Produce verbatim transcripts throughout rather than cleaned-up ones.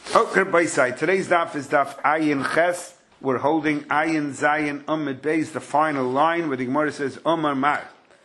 Okay, by side. Today's daf is daf Ayin Ches. We're holding Ayin Zayin Umid Beis, the final line, where the Gemara says, Omar Mar,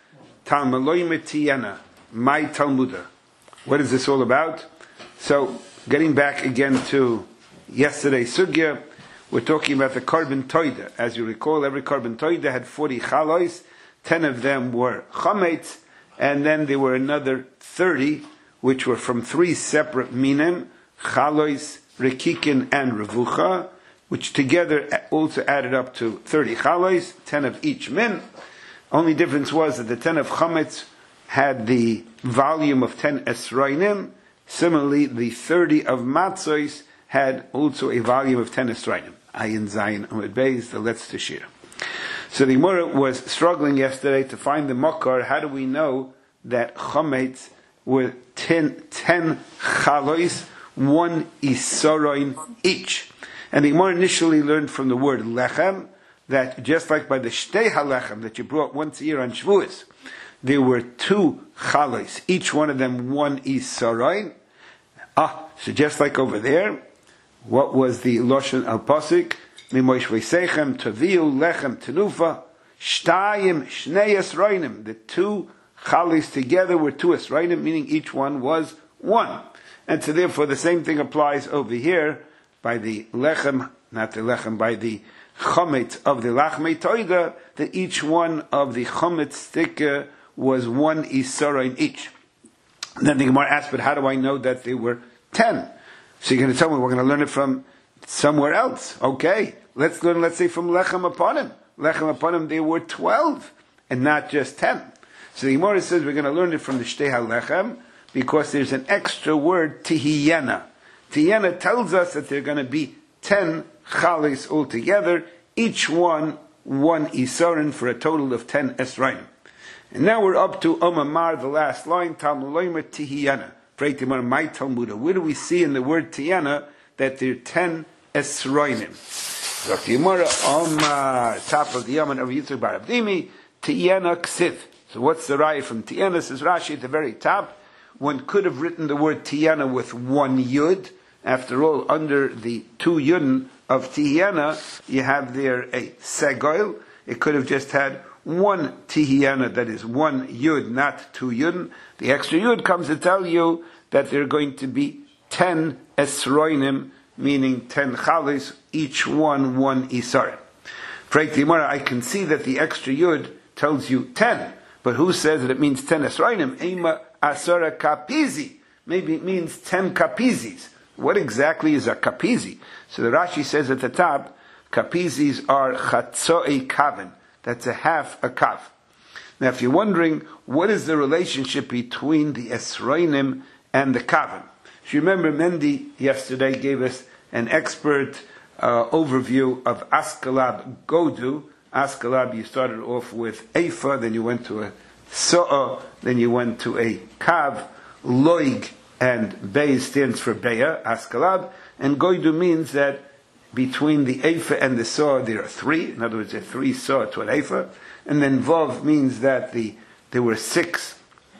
Talmaloy Metiyana, my Talmuda. What is this all about? So, getting back again to yesterday's sugya, we're talking about the Korban Toida. As you recall, every Korban Toida had forty chalois, ten of them were chametz, and then there were another thirty, which were from three separate minim, chalois, rekikin, and revucha, which together also added up to thirty chalois, ten of each min. Only difference was that the ten of chametz had the volume of ten esrainim. Similarly, the thirty of matzos had also a volume of ten esrainim. Ayin Zayin Amud Beis, the Letz Teshira. So the Gemara was struggling yesterday to find the makar. How do we know that chametz were ten, ten chalois, one isaroin each? And the Gemara initially learned from the word lechem that just like by the shtei halechem that you brought once a year on Shavuos, there were two chalois, each one of them one isaroin. Ah, so just like over there, what was the loshen al pasuk? Mimosh v'seichem taviu lechem tenufa shtayim shnei esroinim. The two chalois together were two esroinim, meaning each one was one. And so therefore the same thing applies over here by the lechem, not the lechem, by the chometz of the lachmei toida, that each one of the chometz sticker was one isaroin each. And then the Gemara asked, but how do I know that there were ten? So you're going to tell me we're going to learn it from somewhere else. Okay, let's learn, let's say, from lechem upon him. Lechem upon him, there were twelve, and not just ten. So the Gemara says we're going to learn it from the shtei halechem, because there's an extra word, tihiyena. Tihiyena tells us that there are going to be ten chalis altogether, each one one isarin, for a total of ten esrainim. And now we're up to Omamar, the last line, Talmuloymer tihiyena. My Talmuda. Where do we see in the word tihiyena that there are ten esrainim? So the Gemara, Omar, top of the Yaman of Yitzchak Bar Abdimi, tihiyena ksiv. So what's the raya from tihiyena? Says Rashi at the very top. One could have written the word tihiyena with one yud. After all, under the two yudin of tihiyena, you have there a segoil. It could have just had one tihiyena, that is one yud, not two yudin. The extra yud comes to tell you that there are going to be ten esroinim, meaning ten chalis, each one one isarim. I can see that the extra yud tells you ten, but who says that it means ten esroinim? Ema asara kapizi. Maybe it means ten kapizis. What exactly is a kapizi? So the Rashi says at the top, kapizis are chatzoe kaven. That's a half a kav. Now if you're wondering, what is the relationship between the esroinim and the kaven? So you remember Mendy yesterday gave us an expert uh, overview of Askalab Godu. Askalab, you started off with Eifa, then you went to a So'a, then you went to a Kav, Loig, and Beis stands for Beya, Askalab, and Goidu means that between the Eifa and the So'a there are three, in other words, there are three So'a to an Eifa, and then Vav means that the there were six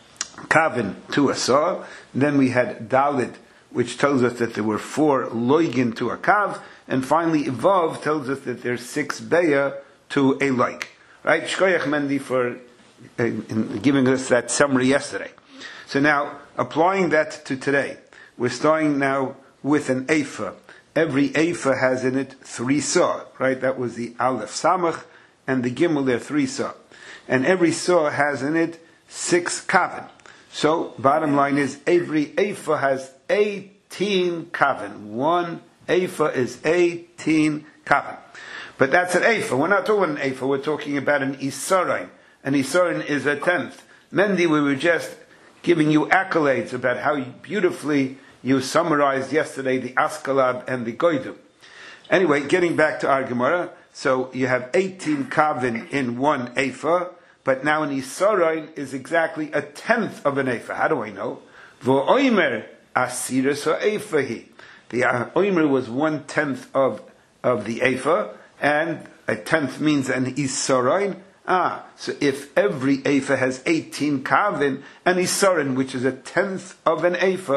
Kavin to a So'a, then we had Dalit, which tells us that there were four Loigin to a Kav, and finally Vav tells us that there's six Beya to a Loig. Right? Shkoyach Mendy for uh, in giving us that summary yesterday. So now, applying that to today, we're starting now with an Eifa. Every Eifa has in it three Saw, right? That was the Aleph Samach, and the Gimel there, three Saw. And every Saw has in it six Kavin. So, bottom line is, every Eifa has eighteen Kavin. One Eifa is eighteen Kavin. But that's an Eifa. We're not talking about an Eifa, we're talking about an Isarin. An Isarin is a tenth. Mendy, we were just giving you accolades about how beautifully you summarized yesterday the Askalab and the Goidu. Anyway, getting back to our Gemara, so you have eighteen Kavin in one Eifa, but now an Isarin is exactly a tenth of an Eifa. How do I know? V'oimer asira so Eifahi. The Oimer was one tenth of, of the Eifa, and a tenth means an Isarin. Ah, so if every Eifa has eighteen Kavin, an Isarin, which is a tenth of an Eifa,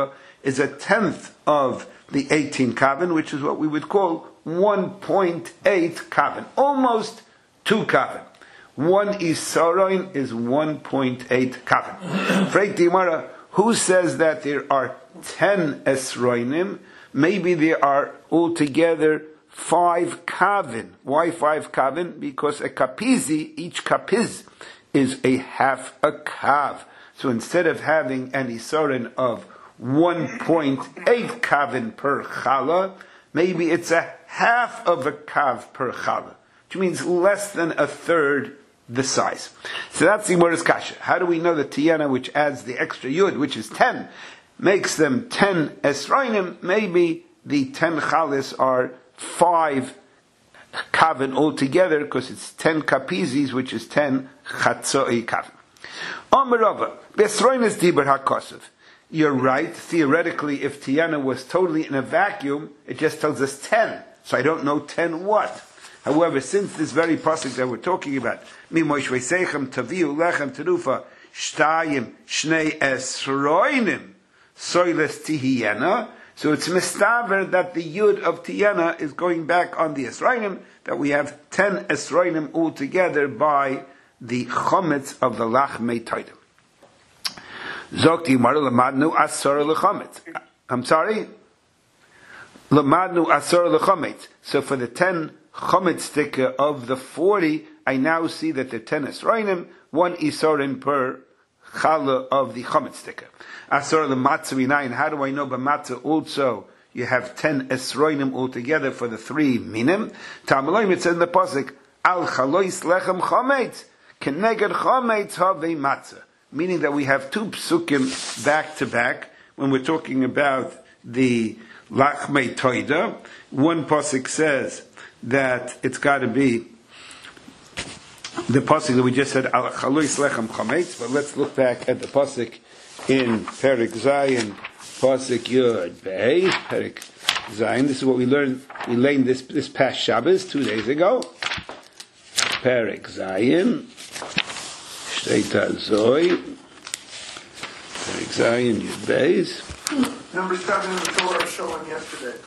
is a tenth of the eighteen kavan, which is what we would call one point eight kavan, almost two kavan. One isaroin is one point eight kavan. Freit Dimara, who says that there are ten esroinim? Maybe there are altogether five kavan. Why five kavan? Because a kapizi, each kapiz, is a half a kav. So instead of having an isarin of one point eight kavan per chala, maybe it's a half of a kav per chala, which means less than a third the size. So that's the Gemara's kasha. How do we know that Tiyana, which adds the extra yud, which is ten, makes them ten esroinim? Maybe the ten chalis are five kavan altogether, because it's ten kapizis, which is ten chatzoi kavan. Omerova, besroinis diber hakosov. You're right. Theoretically, if Tiyana was totally in a vacuum, it just tells us ten. So I don't know ten what. However, since this very pasuk that we're talking about, mimosh veseichem taviu lechem terufa shtayim shnei esroinim soiles tihiyena. So it's mistaver that the yud of Tiyana is going back on the esroinim, that we have ten esroinim altogether by the chometz of the lachmei toidim. Zokti Yimara lamadnu asar lechometz. I'm sorry? Lamadnu asar lechometz. So for the ten chometz sticker of the forty, I now see that the ten esroinim, one isarin per chala of the chometz sticker. Asar lematzah minayin. How do I know by matzah also you have ten esroinim altogether for the three minim? Talmud it says in the pasuk, al chalois lechem chometz keneged chometz havei matzah. Meaning that we have two psukim back to back when we're talking about the lachmei toida. One pasuk says that it's got to be the pasuk that we just said al chalois lechem chometz. But let's look back at the pasuk in Perek Zayin, pasuk Yud Bey, Perek Zayin. This is what we learned. We learned this this past Shabbos two days ago. Perek Zayin. Shteita Zoi, Perek Zayin Yud Beis. Number seven in the Torah showing yesterday.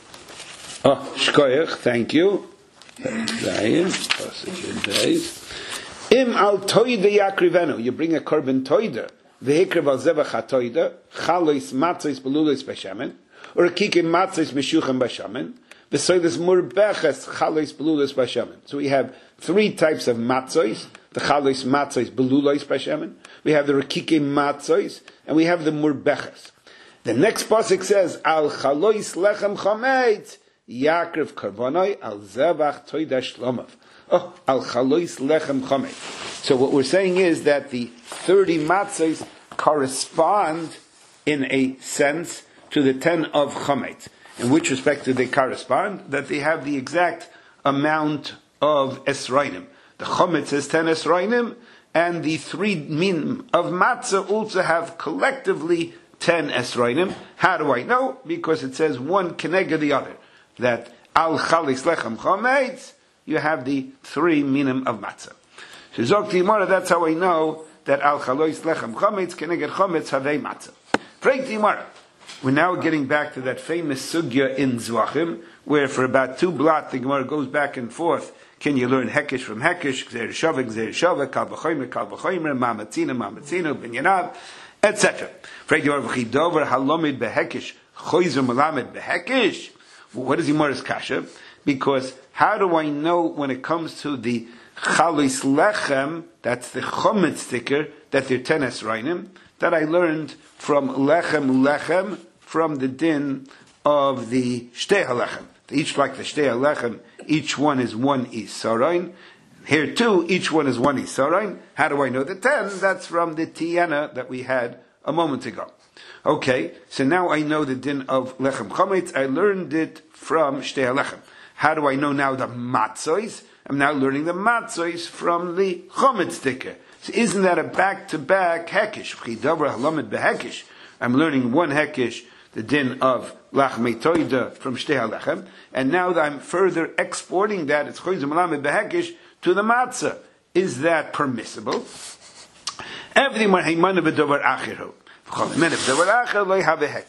Oh, Shkoyach, thank you. Perek Zayin, pasuk Yud Beis. Im al toida yakrivenu. You bring a korban toida. Vehikrev al zevach ha-toida. Chalois matzos belulos b'shemen. Or a kikim matzos meshuchem b'shemen. V'soides murbeches chalois belulos b'shemen. So we have three types of matzos. The chalois matzos belulos b'shemen. We have the rekike matzos, and we have the murbeches. The next pasuk says, al chalois lechem chometz yakrev karbanoi al zevach toida shlomov. Oh, al chalois lechem chometz. So what we're saying is that the thirty matzos correspond in a sense to the ten of chometz. In which respect do they correspond? That they have the exact amount of esroinim. The chometz is ten esroinim, and the three min of matzah also have collectively ten esroinim. How do I know? Because it says one keneged the other. That al chalis lechem chometz, you have the three minim of matzah. So Zokti Yimara, that's how I know that al chalois lechem chometz keneged chometz havei matzah. Freit Yimara. We're now getting back to that famous sugya in Zvachim, where for about two blot the Gemara goes back and forth. Can you learn Hekesh from Hekesh, Gzeir Shavah, Gzeir Shavah, Kal V'chomer, Kal V'chomer, Mamatzina, Mamatzina, Binyanav, et cetera. Freit Yimara v'chidover halomid beHekesh, Choyzer malamed beHekesh. What is Yimara's kasha? Because how do I know when it comes to the Chalis Lechem, that's the chometz sticker, that they're ten esroinim, that I learned from Lechem Lechem, from the din of the Shtei HaLechem. Each like the Shtei HaLechem, each one is one Isaroin. Here too, each one is one Isaroin. How do I know the ten? That's from the Tiyana that we had a moment ago. Okay, so now I know the din of Lechem Chometz. I learned it from Shtei HaLechem. How do I know now the Matzos? I'm now learning the Matzos from the Chometz sticker. So isn't that a back-to-back Hekesh? V'chidavar halamed beHekesh. I'm learning one Hekesh, the din of Lachmei Toida from Shtei HaLechem, and now that I'm further exporting that, it's Choyzer Malamed beHekesh to the Matzah. Is that permissible? Everything more Heimana b'Dovar Achiru. V'chol Heimana b'Dovar Achiru lo have a Hekesh.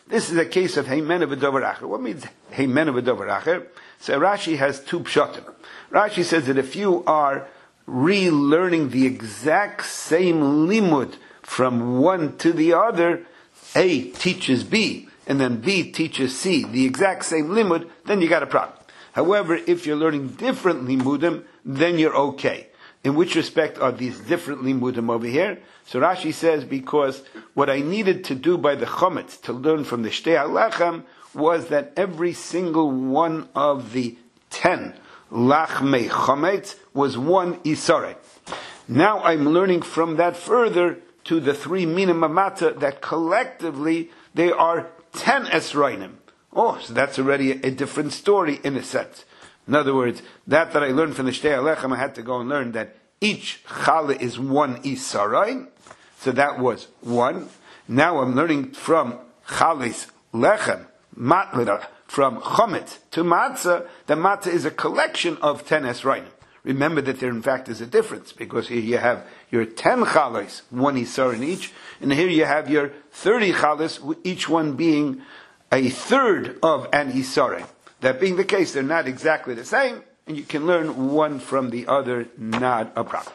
This is a case of heimenu v'dover acher. What means heimenu v'dover acher? So Rashi has two pshatim. Rashi says that if you are relearning the exact same limud from one to the other, A teaches B, and then B teaches C, the exact same limud, then you got a problem. However, if you're learning different limudim, then you're okay. In which respect are these different limudim over here? So Rashi says, because what I needed to do by the chometz to learn from the shtei halechem was that every single one of the ten lachmei chometz was one isare. Now I'm learning from that further to the three minim amata that collectively they are ten esrainim. Oh, so that's already a, a different story in a sense. In other words, that that I learned from the shtei halechem, I had to go and learn that each challah is one isarai. So that was one. Now I'm learning from chalis lechem, matlida, from chometz to matzah. The matzah is a collection of ten esrainim. Remember that there in fact is a difference, because here you have your ten chalas, one isar in each, and here you have your thirty chalas, each one being a third of an isare. That being the case, they're not exactly the same, and you can learn one from the other, not a problem.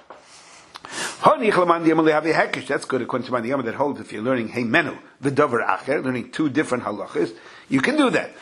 That's good according to Mandiyama, that holds if you're learning heimenu, the davar acher, learning two different halachas, you can do that.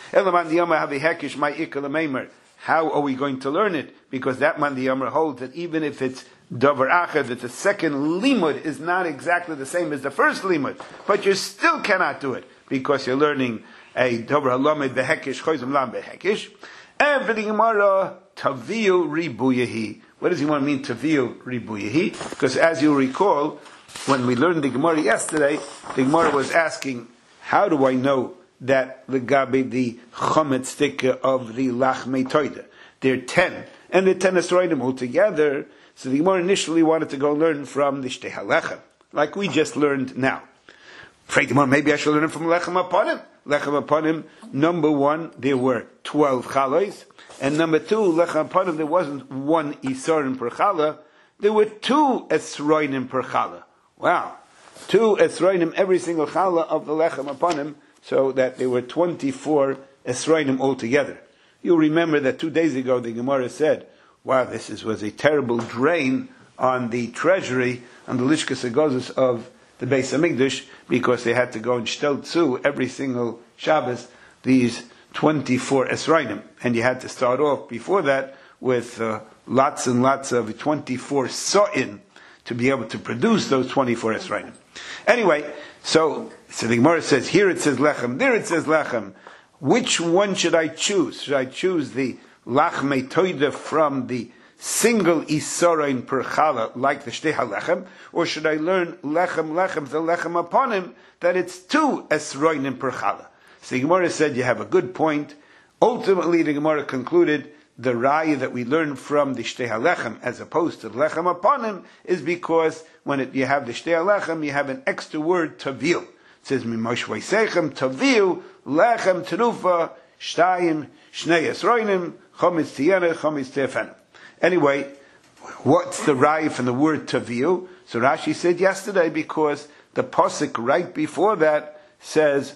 How are we going to learn it? Because that Mandiyama holds that even if it's davar acher, that the second limud is not exactly the same as the first limud, but you still cannot do it, because you're learning a davar halamed behekish, choizim lam behekish. And for the Gemara, taviu ribuyehi. What does he want to mean, taviu ribuyehi? Because as you recall, when we learned the Gemara yesterday, the Gemara was asking, how do I know that legabe the chometz stick of the lachmei toida? There are ten, and the ten esrainim altogether. So the Gemara initially wanted to go learn from the shtei halechem, like we just learned now. Pray the Gemara, maybe I should learn it from lechem aponim. Lechem aponim, number one, there were twelve chalos, and number two, lechem aponim, there wasn't one isarim per chala, there were two esroinim per chala. Wow, two esroinim every single chala of the lechem aponim, so that there were twenty-four esroinim altogether. You'll remember that two days ago the Gemara said, wow, this is, was a terrible drain on the treasury, on the lishkas hagozos of the Beis Hamikdash, because they had to go and shtel tzu every single Shabbos, these twenty-four esrainim. And you had to start off before that with uh, lots and lots of twenty-four so'in to be able to produce those twenty-four esrainim. Anyway, so, so the Gemara says, here it says lechem, there it says lechem. Which one should I choose? Should I choose the lachmei toida from the single isarein per chala, like the shtei halechem, or should I learn lechem lechem, the lechem upon him, that it's two esroinim per chala? So the Gemara said, you have a good point. Ultimately, the Gemara concluded the raya that we learn from the shtei halechem as opposed to the lechem upon him is because when it, you have the shtei halechem, you have an extra word tavil. It says mimosh vaisechem tavil lechem terufa shtayim shnei esroinim chometz tiyana chometz tefenim. Anyway, what's the raya from the word taviu? So Rashi said yesterday, because the pasuk right before that says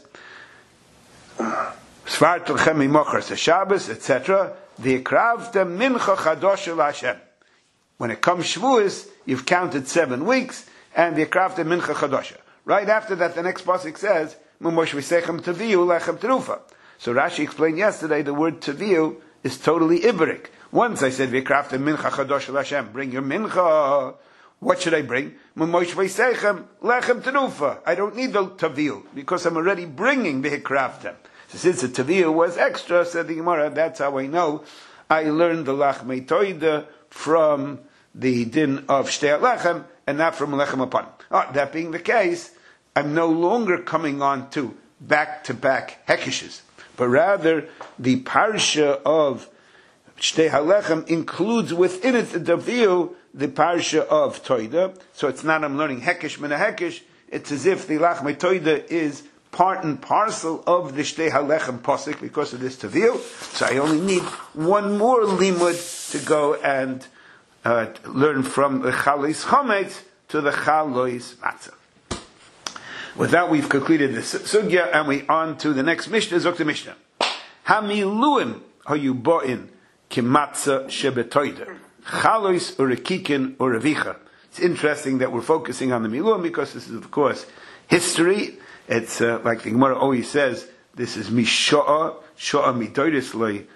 Svar Tolchem Mimochar Shabbos, et cetera. V'ikravta mincha chadosha l'Hashem. When it comes Shavuos, you've counted seven weeks, and v'ikravta mincha chadosha. Right after that, the next pasuk says Mumosh v'sechem taviu lechem terufa. So Rashi explained yesterday the word taviu is totally Iberic. Once I said, V'krafta mincha chadosh l'Hashem, bring your mincha. What should I bring? M'mosh v'seichem lechem tenufa. I don't need the tavil, because I'm already bringing the hikrafta. So since the tavil was extra, said the Gemara, that's how I know I learned the lachmei toida from the din of shtei lechem, and not from lechem upon. Oh, that being the case, I'm no longer coming on to back-to-back hekishes, but rather the parsha of Shtei halechem includes within it the Daviu, the parsha of Toida. So it's not I'm learning Hekesh min Hekesh. It's as if the Lachmei Toida is part and parcel of the Shtei halechem posik because of this Daviu. So I only need one more limud to go and uh, learn from the Chalis Chometz to the Chalois Matzah. With that, we've concluded the sugya, and we on to the next Mishnah, Zok Mishnah. Hamiluim hayuboin kimatza shebetoider. Chalois urekikin urevicha. It's interesting that we're focusing on the Miluim because this is, of course, history. It's uh, like the Gemara always says, this is Misha'a, Sha'a midoiris loy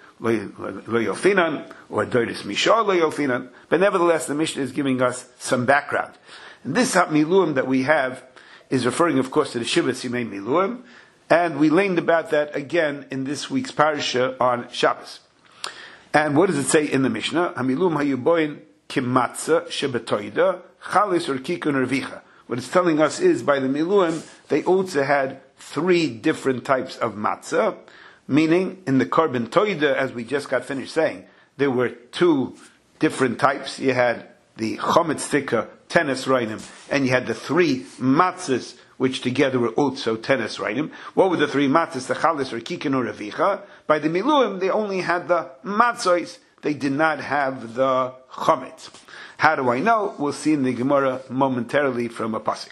yofinan, or doiris Misha'a loy yofinan. But nevertheless, the Mishnah is giving us some background. And this Miluim that we have is referring, of course, to the Shiva Simei Miluim, and we learned about that again in this week's parasha on Shabbos. And what does it say in the Mishnah? Hamilum hayuboin kimatza shebetoida chalis or kikun revicha. What it's telling us is by the Miluim they also had three different types of matzah, meaning in the korban toida, as we just got finished saying, there were two different types. You had the chometz tikka, ten esrainim, and you had the three matzahs, which together were also ten esrainim. What were the three matzahs? The chalis or kikin or revicha. By the Miluim, they only had the matzahs. They did not have the chometz. How do I know? We'll see in the Gemara momentarily from a pasuk.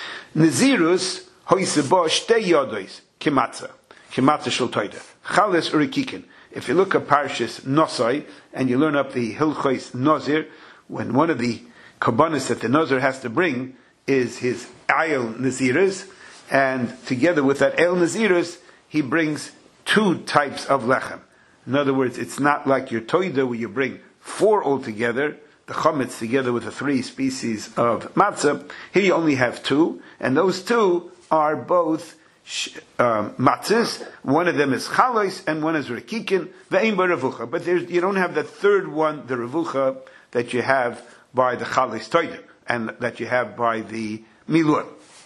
Nazirus hoisebo shtei yodos kimatzah, kimatzah shel toida, chalis or kikin. If you look at Parshas Nosai and you learn up the Hilchos Nazir, when one of the Kabbanis that the Nazir has to bring is his Ayel Naziris, and together with that Ayel Naziris, he brings two types of lechem. In other words, it's not like your Toida where you bring four altogether, the Chometz together with the three species of matzah. Here you only have two, and those two are both um, matzahs. One of them is Chalois, and one is Rekikin, ve'ein ba revucha. But there's, you don't have the third one, the revucha, that you have by the Chalis Toida, and that you have by the Miluim.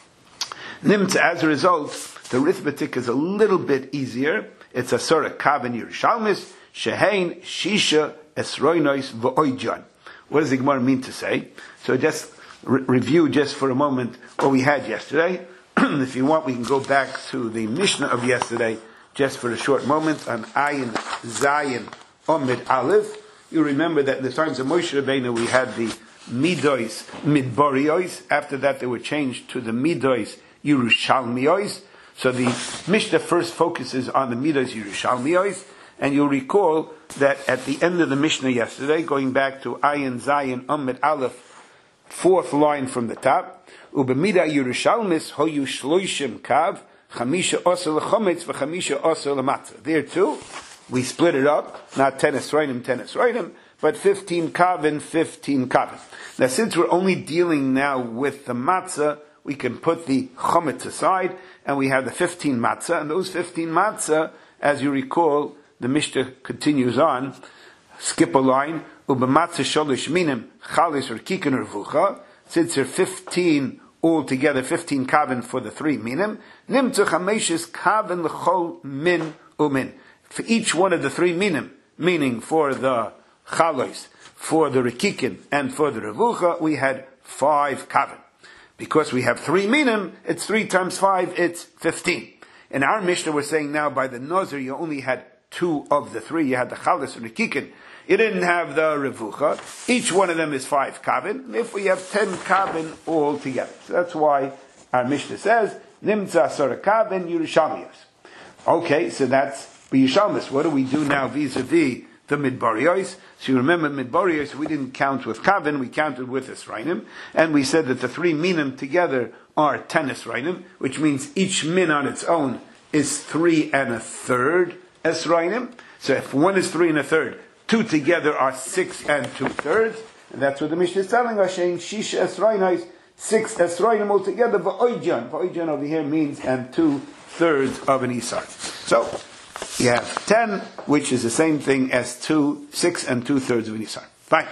Nimtza, as a result, the arithmetic is a little bit easier. It's a Surah Kav in Yerushalmis, Shehein, Shisha, Esroinois, V'oidjan. What does the Gemara mean to say? So just re- review just for a moment what we had yesterday. If you want, we can go back to the Mishnah of yesterday just for a short moment on Ayin, Zayin, Omid Aleph. You remember that in the times of Moshe Rabbeinu we had the Midois, Midboriois. After that they were changed to the Midois, Yerushalmiois. So the Mishnah first focuses on the Midois Yerushalmiois, and you'll recall that at the end of the Mishnah yesterday, going back to Ayin Zayin Amid Aleph, fourth line from the top, Ubemida Yerushalmis Hoyu Shloishim Kav Chamisha Osel Chometz v'Chamisha Osel Matzah. There too, we split it up, not ten esrainim, ten esrainim, but fifteen kavin, fifteen kavin. Now, since we're only dealing now with the matzah, we can put the chometz aside, and we have the fifteen matzah, and those fifteen matzah, as you recall, the Mishnah continues on, skip a line, ubematzah sholish minim, chalis or kikin or vucha, since there are fifteen altogether, fifteen kavin for the three minim, nimtzu chameshes kavin l'chol min umin. For each one of the three minim, meaning for the chalos, for the rekikin, and for the revucha, we had five kavin. Because we have three minim, it's three times five, it's fifteen. In our Mishnah, we're saying now by the Nazir, you only had two of the three. You had the chalos and the rekikin. You didn't have the revucha. Each one of them is five kavin. If we have ten kavin all together. So that's why our Mishnah says, nimtza sora kavin Yerushalmiyos. Okay, so that's Yerushalmis. What do we do now vis-a-vis the Midbariyos? So you remember Midbariyos, we didn't count with Kavin, we counted with Esrainim, and we said that the three minim together are ten Esrainim, which means each min on its own is three and a third Esrainim. So if one is three and a third, two together are six and two thirds, and that's what the Mishnah is telling us, saying Shisha Esrainim, six Esrainim altogether, V'oidjan. V'oidjan over here means and two thirds of an Isar. So, you have ten, which is the same thing as two, six and two thirds of an Isar. Fine.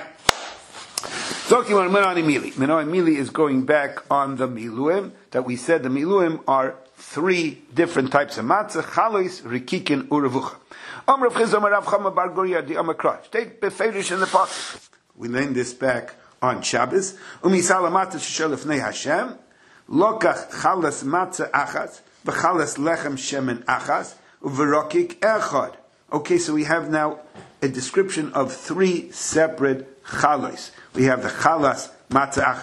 Talking about Menoni Mili. Menoni Mili is going back on the Miluim, that we said the Miluim are three different types of matzah, chalois, rikikin, urevucha. Amr of Chizom Rav Chama Bar Guria di Amakrach. Take beferish in the pasuk. We learned this back on Shabbos. Umisala matzah sheshel lefnei Hashem, lokach chalas matzah achas, v'chalas lechem shemen achas, uverokik echad. Okay, so we have now a description of three separate chalos. We have the chalas matzah achas.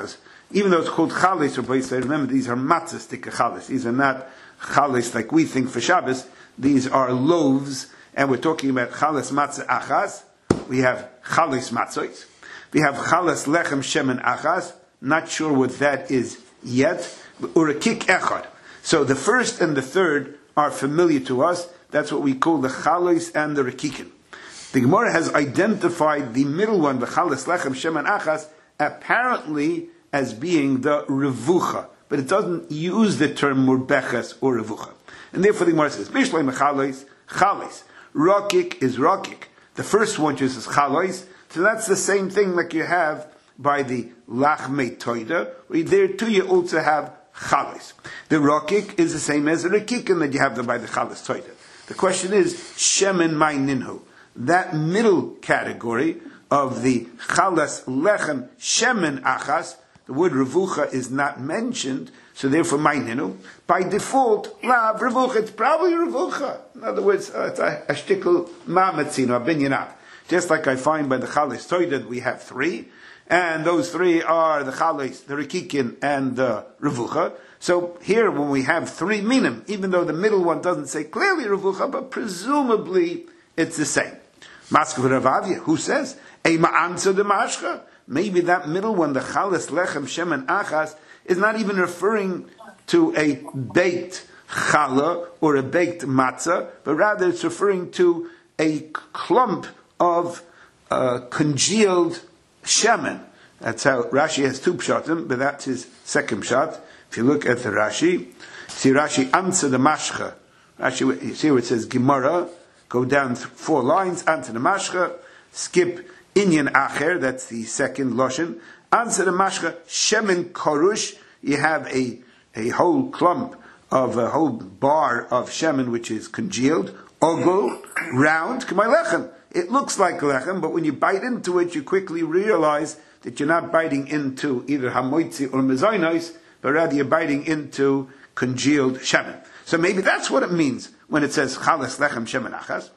even though it's called chalis or b'yisrael, remember these are matzah stick chalis. These are not chalis like we think for Shabbos. These are loaves, and we're talking about chalis matzah achas. We have chalis matzos. We have chalis lechem shemen achas. Not sure what that is yet. Urakik echad. So the first and the third are familiar to us. That's what we call the chalis and the rakikin. The Gemara has identified the middle one, the chalis lechem shemen achas, apparently as being the revucha, but it doesn't use the term murbeches or revucha. And therefore the Gemara says, Mishlei mechalis, chalis. Rakik is rakik. The first one uses chalis, so that's the same thing like you have by the lachmei toida, where there too you also have chalis. The rakik is the same as the rakikin that you have by the chalis toida. The question is, shemen mai ninhu. That middle category of the chalas lechem shemen achas, the word revucha is not mentioned, so therefore maininu. By default, lav revucha, it's probably revucha. In other words, uh, it's a, a shtickle ma'amatzino, a binyanat. Just like I find by the chalis toida, we have three, and those three are the chalis, the rikikin, and the revucha. So here, when we have three minim, even though the middle one doesn't say clearly revucha, but presumably it's the same. Maskav Ravavia, who says, Eima answer the mashcha. Maybe that middle one, the chalas lechem shemen achas, is not even referring to a baked challah or a baked matzah, but rather it's referring to a clump of uh, congealed shemen. That's how Rashi has two pshatim, but that's his second pshat. If you look at the Rashi, see Rashi answer the mashcha. Rashi, you see where it says Gemara, go down four lines, answer the mashcha, skip inyan acher, that's the second loshen. Answer the mashcha, shemen korush, you have a, a whole clump of a whole bar of shemen which is congealed, ogul, round, k'may lechem. It looks like lechem, but when you bite into it, you quickly realize that you're not biting into either hamoitzi or mezainos, but rather you're biting into congealed shemen. So maybe that's what it means when it says chalas lechem shemen achas.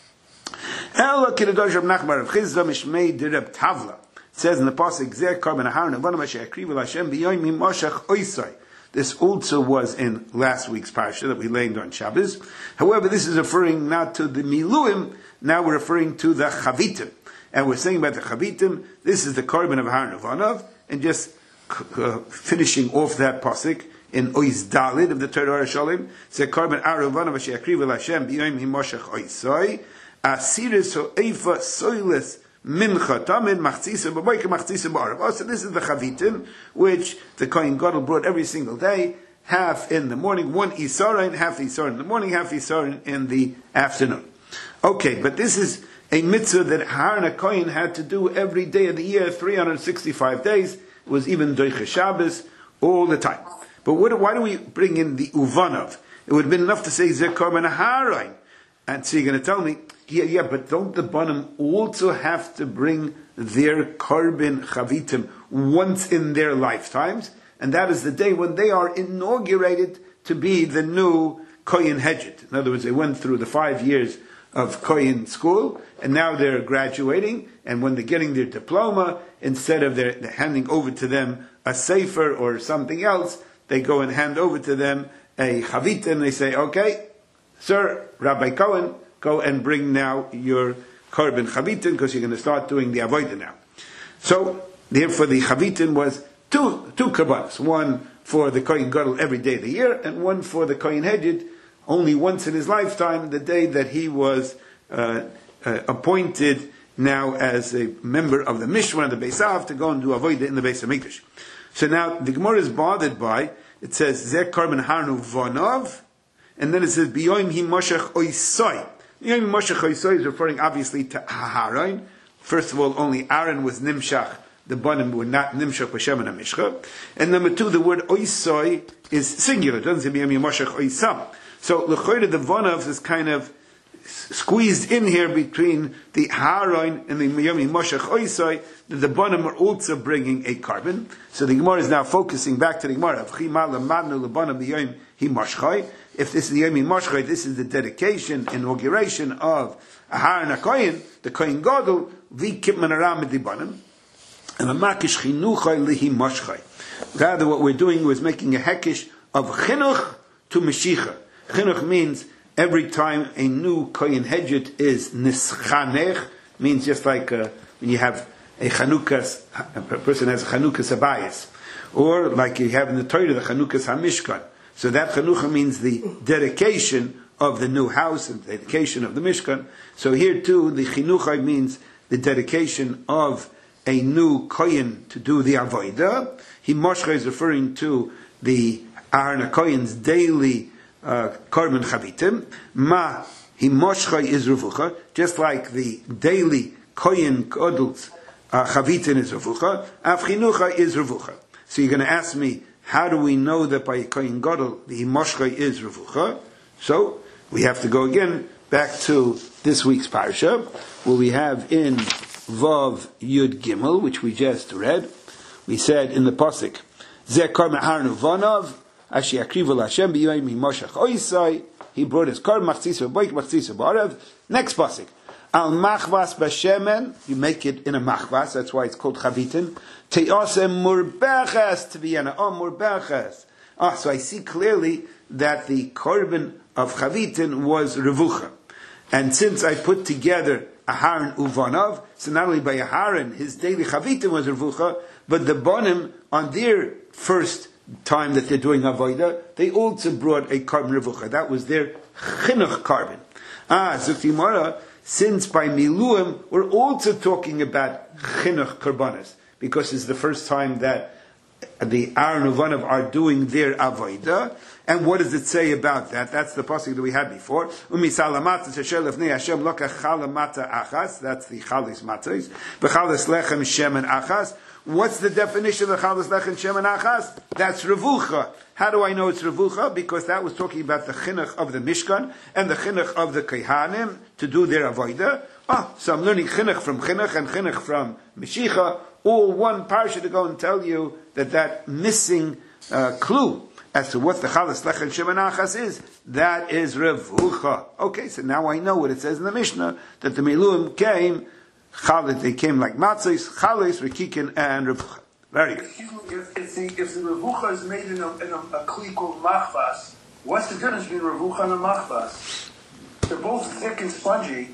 It says in the pasuk, "Zeh karban aharon avanu mashe akrivu l'Hashem b'yoyim mimoshach oisai." This also was in last week's parsha that we learned on Shabbos. However, this is referring not to the miluim. Now we're referring to the chavitim, and we're saying about the chavitim. This is the karban of aharon avanav, and just uh, finishing off that pasuk in Ois Dalid of the Torah Shalom. Zeh karban aharon avanav mashe akrivu l'Hashem b'yoyim mimoshach oisai. Asiris o eifa soiles mincha tamid machzisa b'boike machzisa b'arav. Oh, so this is the chavitim, which the Kohen Gadol brought every single day, half in the morning, one isarin, half isarin in the morning, half isarin in the afternoon. Okay, but this is a mitzvah that Aharon HaKohen had to do every day of the year, three hundred sixty-five days. It was even Doiche Shabbos, all the time. But what, why do we bring in the uvanov? It would have been enough to say Zeh Karban Aharon. And so you're going to tell me, yeah, yeah, but don't the Banim also have to bring their Karban Chavitim once in their lifetimes? And that is the day when they are inaugurated to be the new Kohen Hedget. In other words, they went through the five years of Kohen school, and now they're graduating, and when they're getting their diploma, instead of their, they're handing over to them a sefer or something else, they go and hand over to them a Chavit, and they say, okay, Sir, Rabbi Cohen, go and bring now your Korban Chavitin, because you're going to start doing the Avodah now. So, therefore the Chavitin was two, two Korbanos. One for the Kohen Gadol every day of the year, and one for the Kohen Hedjid only once in his lifetime, the day that he was uh, uh, appointed now as a member of the Mishra and the Beis Av to go and do Avodah in the Beis HaMikdash. So now, the Gemara is bothered by, it says, Zeh Korban Harnu Vonov, and then it says, B'yoim hi moshech oisoi. B'yoim moshech oisoi is referring obviously to Aharon. First of all, only Aaron was nimshach. The Banim were not nimshach b'shem and mishcha. And number two, the word oisoi is singular. It doesn't say B'yoim hi moshech oisam. So, l'choyre, the Vonov is kind of squeezed in here between the Aharon and the B'yoim hi moshech oisoi, that the Banim are also bringing a carbon. So the Gemara is now focusing back to the Gemara of Chima l'madnu l'banim b'yoim hi moshchai. If this is the Yom Moshchai, this is the dedication, inauguration of Aharon HaKohen, the Kohen Gadol, v'kipman aram dibanim, and a makish chinuchai lihi moshchai. Rather, what we're doing was making a hekish of chinuch to Mashiach. Chinuch means every time a new kohen hedjit is nischanech, means just like uh, when you have a Chanukas, a person has a Chanukas Abayis, or like you have in the Torah, the Chanukas HaMishkan. So that Chanukah means the dedication of the new house and the dedication of the Mishkan. So here too, the Chinuchai means the dedication of a new kohen to do the Avodah. Himoshcha is referring to the Aaron HaKohen's daily uh, Korban Chavitim. Ma Himoshcha is Revucha, just like the daily Kohen Kodels uh, Chavitin is Revucha, Av Chinucha is Revucha. So you're going to ask me, how do we know that by Kohen Gadol the Himoshcha is Revucha? So we have to go again back to this week's parsha, where we have in Vav Yud Gimel, which we just read. We said in the pasuk, Zeh kar me'harnu vanav, ashi akrivu l'Hashem b'yoyim himoshach oisai. He brought his kar machzisa b'oik machzisa b'arav. Next pasuk, al machvas b'shemen. You make it in a machvas. That's why it's called chavitin. Te'asem murbeches t'viyana. Oh, murbeches. Ah, so I see clearly that the korban of chavitin was revucha. And since I put together Aharon Uvanav, so not only by Aharon, his daily chavitim was revucha, but the bonim, on their first time that they're doing avodah, they also brought a korban revucha. That was their chinuch korban. Ah, Zukti, since by Miluim, we're also talking about chinuch korbanos, because it's the first time that the Aaron Uvanav are doing their avodah. And what does it say about that? That's the pasuk that we had before. Umi salamata shel lefnei Hashem loka chalamata achas. That's the chalis matzos. B'chalis lechem shemen achas. What's the definition of chalis lechem shemen achas? That's revucha. How do I know it's revucha? Because that was talking about the chinuch of the Mishkan and the chinuch of the Kehanim to do their avodah. Ah, so I'm learning chinuch from chinuch and chinuch from Mashiach. All one parsha to go and tell you that that missing uh, clue as to what the chalas lechem shemen achas is, that is revucha. Okay, so now I know what it says in the Mishnah, that the Miluim came, chalas, they came like matzos, chalas, rekikin, and revucha. Very good. If, if, the, if the revucha is made in a, in a, a kli called machvas, what's the difference between revucha and a machvas? They're both thick and spongy.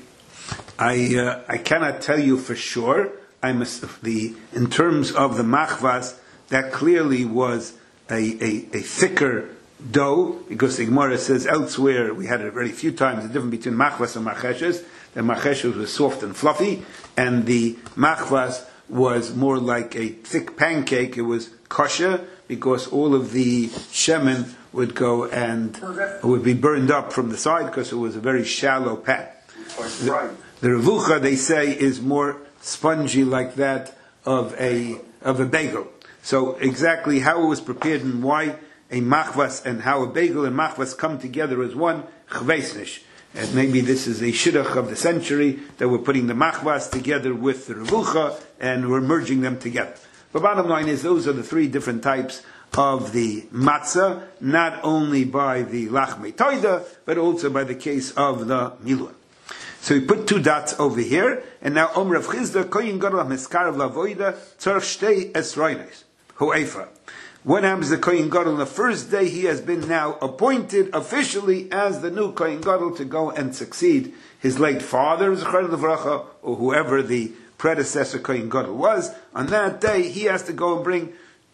I uh, I cannot tell you for sure. I must the in terms of the machvas, that clearly was a, a, a thicker dough, because the Gemara says elsewhere, we had it very few times, the difference between machvas and macheshes. The macheshes was soft and fluffy, and the machvas was more like a thick pancake. It was kosher, because all of the shemen would go and would be burned up from the side, because it was a very shallow pan. The, the revucha, they say, is more spongy, like that of a of a bagel. So exactly how it was prepared and why a machvas and how a bagel and machvas come together as one, chveisnish. And maybe this is a shidduch of the century, that we're putting the machvas together with the revucha and we're merging them together. But bottom line is, those are the three different types of the matzah, not only by the lachmei toida, but also by the case of the miluim. So we put two dots over here, and now Omer of Chizda, Koyin Gadol HaMeskar of Lavoida, Tzorch Shtei Esroinos, Ho'efa. What happens to Koyin Gadol? On the first day, he has been now appointed officially as the new Koyin Gadol to go and succeed his late father, Zechar Levracha, or whoever the predecessor Koyin Gadol was. On that day, he has to go and bring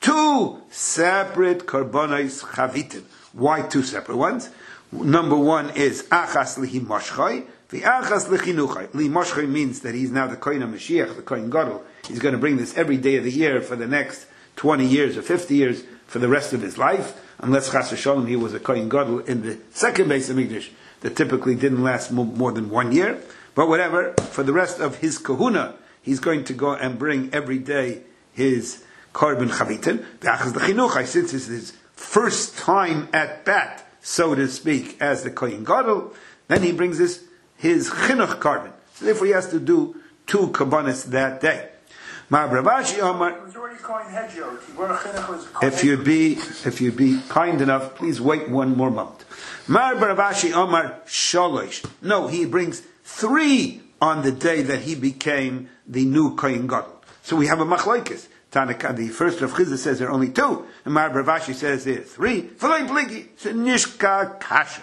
two separate Karbonos Chavitim. Why two separate ones? Number one is Achas Lihi Moshchai, the Achas Lechinuchai. Li Moshchai means that he's now the Kohen Mashiach, the Kohen Gadol. He's going to bring this every day of the year for the next twenty years or fifty years for the rest of his life, unless Chas v'Shalom he was a Kohen Gadol in the second Beis HaMikdash that typically didn't last more than one year. But whatever, for the rest of his kahuna, he's going to go and bring every day his Korban Chavitin. The Achas Lechinuchai, since it's his first time at bat, so to speak, as the Kohen Gadol, then he brings this his chinuch korban. So therefore he has to do two kabbanis that day. If you'd be if you'd be kind enough, please wait one more moment. No, he brings three on the day that he became the new Kohen Gadol. So we have a machlokes. Tanaka, the first Rav Chizda says there are only two, and Mar Bravashi says there are three. V'loy pligi, so nishka kasha.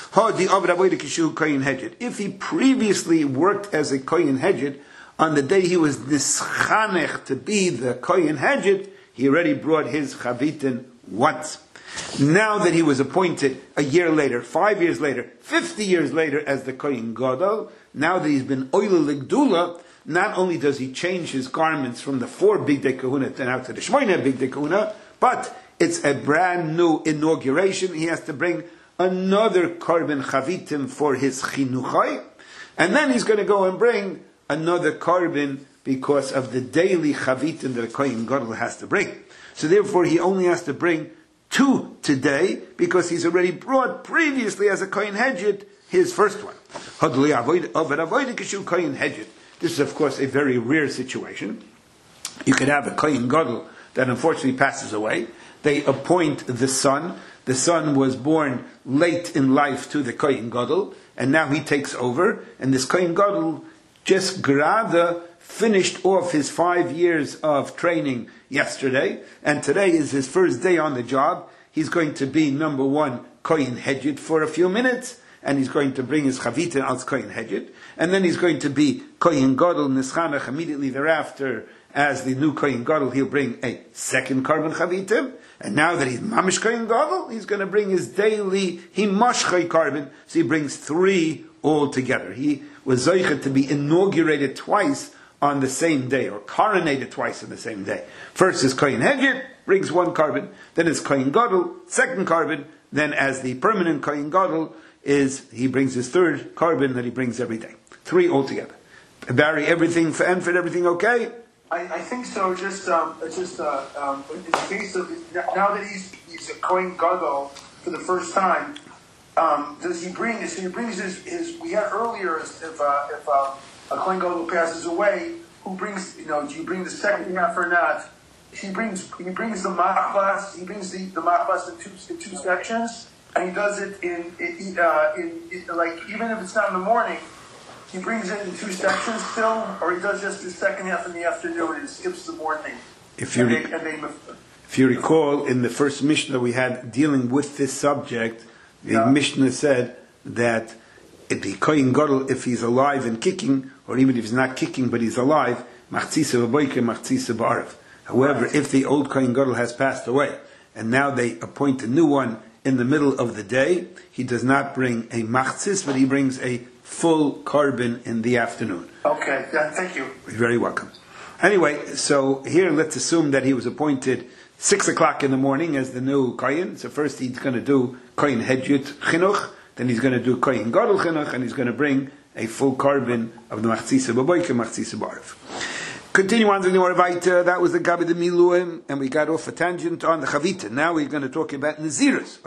If he previously worked as a kohen hedjed, on the day he was nischanech to be the kohen hedjed, he already brought his chavitin once. Now that he was appointed a year later, five years later, fifty years later as the kohen gadol, now that he's been oila ligdula, not only does he change his garments from the four bigdei kahuna to now to the shmoina bigdei kahuna, but it's a brand new inauguration. He has to bring another korban chavitim for his chinuchai, and then he's going to go and bring another korban because of the daily chavitim that a kohen gadol has to bring. So therefore, he only has to bring two today because he's already brought previously as a kohen hedjed his first one. This is, of course, a very rare situation. You could have a kohen gadol that unfortunately passes away. They appoint the son. The son was born late in life to the kohen gadol, and now he takes over. And this kohen gadol just grada finished off his five years of training yesterday, and today is his first day on the job. He's going to be number one kohen hedjed for a few minutes, and he's going to bring his chavitin als kohen hedjed, and then he's going to be kohen gadol nischanach immediately thereafter. As the new kohen gadol, he'll bring a second korban chavitim. And now that he's mamish kohen gadol, he's going to bring his daily himashchay korban. So he brings three all together. He was zoichet to be inaugurated twice on the same day, or coronated twice on the same day. First his kohen hedjed brings one korban, then his kohen gadol second korban, then as the permanent kohen gadol is he brings his third korban that he brings every day. Three altogether. Barry, everything for Enfit, everything okay? I, I think so. Just, um, just uh, um, in the case of now that he's he's a kohen gadol for the first time, um, does he bring? So he brings his, his we had earlier if uh, if uh, a kohen gadol passes away, who brings? You know, do you bring the second half or not? He brings he brings the machbas. He brings the the machbas in two in two sections, and he does it in in, uh, in, in like even if it's not in the morning. He brings it in two sections still, or he does just the second half in the afternoon and skips the morning. If you, re- and they, and they, if you recall, in the first Mishnah we had dealing with this subject, the yeah. Mishnah said that if the kohen gadol, if he's alive and kicking, or even if he's not kicking but he's alive, machtzisa b'boiker, machtzisa b'arav. However, right. If the old kohen gadol has passed away, and now they appoint a new one in the middle of the day, he does not bring a machtzis, but he brings a full korban in the afternoon. Okay, yeah, thank you. You're very welcome. Anyway, so here let's assume that he was appointed six o'clock in the morning as the new kohen. So first he's going to do kohen hedjut chinuch, then he's going to do kohen gadol chinuch, and he's going to bring a full korban of the machtzisa b'boiker, machtzisa b'arav. Continue on to the Orvaita. That was the Gabi de Miluim, and we got off a tangent on the Chavita. Now we're going to talk about Naziris.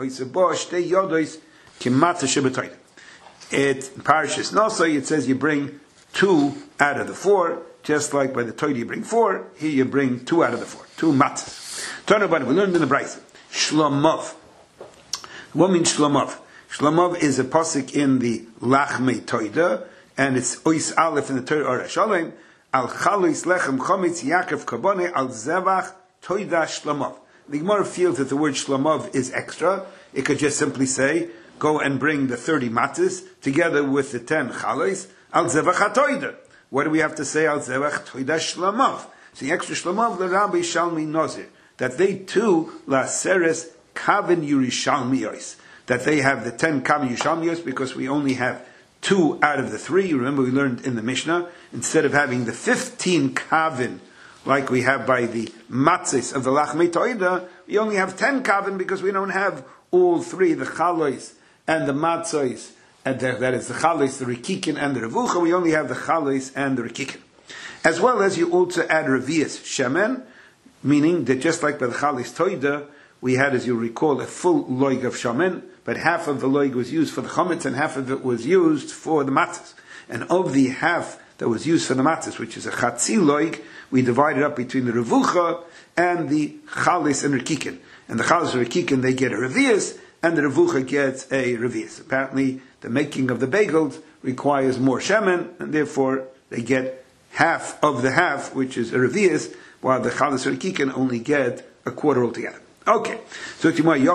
It Parashas Nosai, it says you bring two out of the four, just like by the Torah you bring four, here you bring two out of the four, two matzahs. Turn about it, we learned in the Brisa. Shlomov. What means Shlomov? Shlomov is a pasuk in the Lachmei Toida, and it's Ois Aleph in the Torah Or Shalom, Al Chalis Lechem Chometz Yaakov Kabone Al Zevach Toida Shlomov. The Gemara feels that the word Shlomov is extra. It could just simply say, go and bring the thirty matzahs together with the ten chalos al zevach hatoida. What do we have to say al zevach toida shlomov? So the extra shlomov the Rabbi Shalmi Nozir that they too la seres kaven Yerushalmiyos, that they have the ten kaven Yerushalmiyos because we only have two out of the three. You remember we learned in the Mishnah instead of having the fifteen kaven like we have by the matzahs of the lachmei toida, we only have ten kaven because we don't have all three, the chalos and the matzos, and the, that is the chalos, the rikikin, and the revucha. We only have the chalos and the rikikin. As well as you also add revius shemen, meaning that just like by the chalos toida, we had, as you recall, a full loig of shemen, but half of the loig was used for the chametz, and half of it was used for the matzos. And of the half that was used for the matzos, which is a chatzi loig, we divided up between the revucha and the chalos and rikikin. And the chalos and rikikin, they get a revius, and the revucha gets a revius. Apparently, the making of the bagels requires more shemen, and therefore they get half of the half, which is a revius, while the chalas rekikin only get a quarter altogether. Okay, so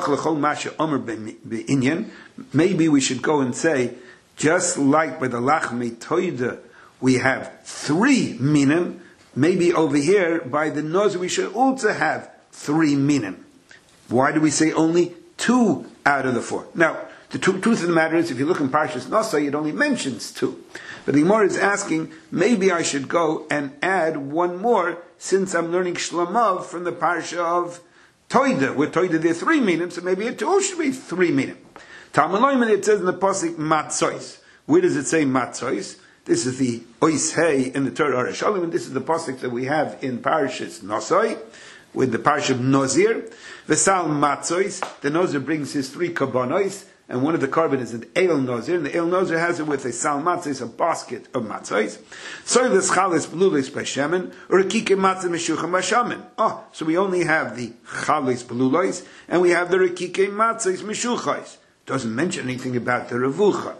maybe we should go and say, just like by the lachmei toida we have three minim, maybe over here by the nose we should also have three minim. Why do we say only two out of the four? Now, the tr- truth of the matter is, if you look in Parshas Nosai, it only mentions two. But the Gemara is asking, maybe I should go and add one more, since I'm learning Shlamav from the Parsha of Toida. With Toida there are three minim, so maybe it too should be three minim. Talmud it says in the Pasuk Matzois. Where does it say Matzois? This is the Ois Hey in the Torah Arashalim, and this is the Pasuk that we have in Parshas Nosai, with the Parsha of Nozir. Vesal Matzois, the Nozir brings his three kabbanos, and one of the carbon is an El Nozir, and the El Nozir has it with a Sal Matzois, a basket of Matzois. So the Chalis Belulis Bashemen, or a Kike Matzah Meshucham Bashamen. Oh, so we only have the Chalis Belulis, and we have the Rekike Matzois Meshuchais. Doesn't mention anything about the Revucha.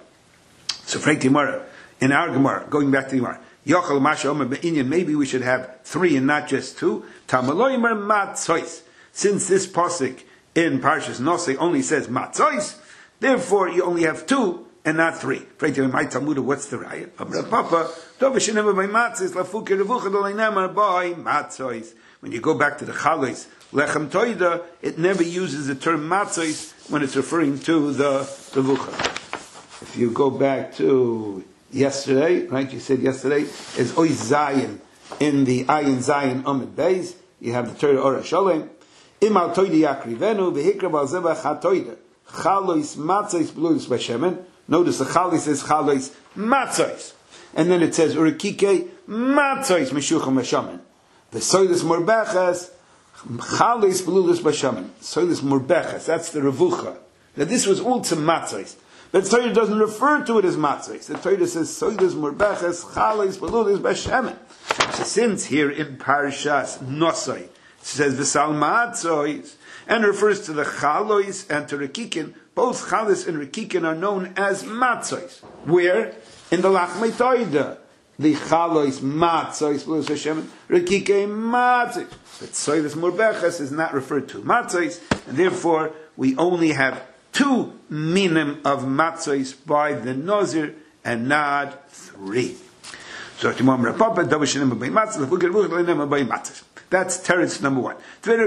So Frank Gemara, in our Gemara, going back to the Gemara, Yochel Masha Omer Be'inyan, maybe we should have three and not just two. Tamaloimer Matzois. Since this pasuk in Parshas Nosei only says Matzois, therefore you only have two and not three. Frank Gemara, my Talmud, what's the raya? Amra Papa, Dovashinema by Matzois, Lafuke Revucha Dolainamar by Matzois. When you go back to the Chalos, Lechem Toida, it never uses the term Matzois when it's referring to the Revucha. If you go back to yesterday, right, you said yesterday, is Oy Zayin in the Ayin Zayin Amid Beis, you have the Torah Ora Sholem, Imal Toida Yakrivenu, Vehikra Balzeba Chatoida, Chalois Matzois Bluis Bashemen. Notice the Chalis says Chalois Matzois. And then it says Urikike Matzois Meshucham Bashemen. The Soilis Morbeches, Chalois Bluis Bashemen. Soilis Morbeches, that's the Revucha. Now this was all to Matzois. But the Torah doesn't refer to it as matzos. The Torah says soides murbeches chales belulis b'shemen. So since here in Parshas Nosai it says v'sal matzos and refers to the chalois and to rekikin, both chalos and rekikin are known as matzos. Where in the lachmei toida the chalois matzos belulis b'shemen, rekike matzos. But soides murbeches is not referred to matzos, and therefore we only have two minim of matzos by the Nozir and not three. So that's teretz number one. Rabbi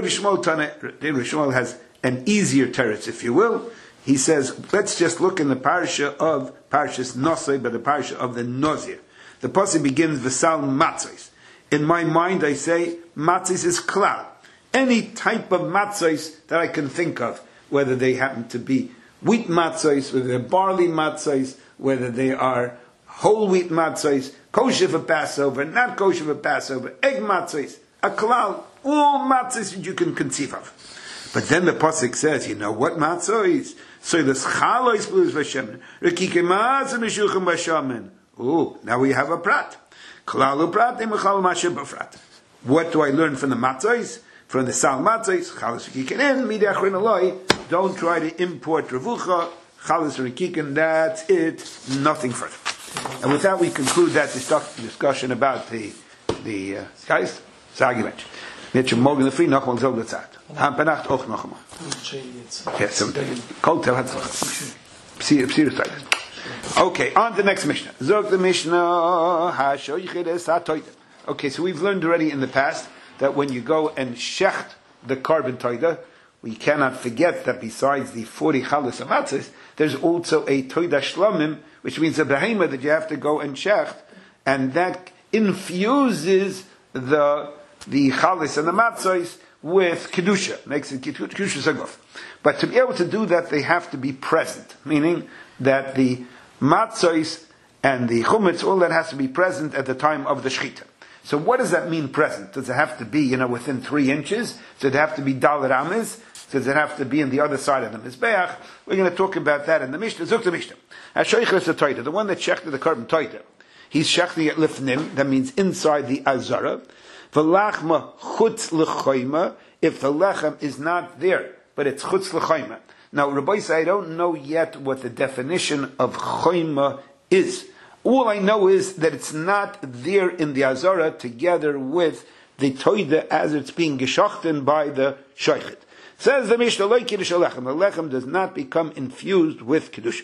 Shmuel has an easier teretz, if you will. He says, let's just look in the parasha of Parashas Nosai, but the parasha of the Nozir. The pasuk begins v'sal matzos. In my mind, I say matzos is klal. Any type of matzos that I can think of, whether they happen to be wheat matzos, whether they're barley matzos, whether they are whole wheat matzos, kosher for Passover, not kosher for Passover, egg matzos, a klal, all matzos that you can conceive of. But then the pasuk says, you know what matzos? So the chalois blues v'shemen, rekike matzah meshuchim v'shemen. Oh, now we have a prat. Klalu prat emechal masher b'frat. What do I learn from the matzos? From the Sal Matzos, Chalas Rekikin, and Midei Achron Eloi, don't try to import Revucha, Chalas Rekikin, that's it, nothing further. And with that we conclude that discussion about the, the, uh, guys, sag ich. Mit dem Morgen früh noch mal so gezahlt. Haben per Nacht auch noch mal. Ja, so, Koltel hat es. Psir, Psir ist okay, on to the next Mishnah. Zog the Mishnah, ha-shoychid es ha-toitem. Okay, so we've learned already in the past that when you go and shecht the carbon toida, we cannot forget that besides the forty chalas amatzis, there's also a toida shlamim, which means a behema that you have to go and shecht, and that infuses the the chalas and the matzos with kedusha, makes it kedusha saguf. But to be able to do that, they have to be present, meaning that the matzos and the chumetz, all that has to be present at the time of the shechita. So what does that mean present? Does it have to be, you know, within three inches? Does it have to be dalet ames? Does it have to be on the other side of the mizbeach? We're going to talk about that in the Mishnah. Zuk the Mishnah. The one that shechted the carbon toida, he's shechting it lifnim, that means inside the azara. V'lachma chutz l'choyma, if the lechem is not there, but it's chutz l'choyma. Now, Rabbi said, I don't know yet what the definition of choyma is. All I know is that it's not there in the Azara together with the toida as it's being geschochten by the shoichet. Says the Mishnah, lo kiddush lechem. The lechem does not become infused with kedusha.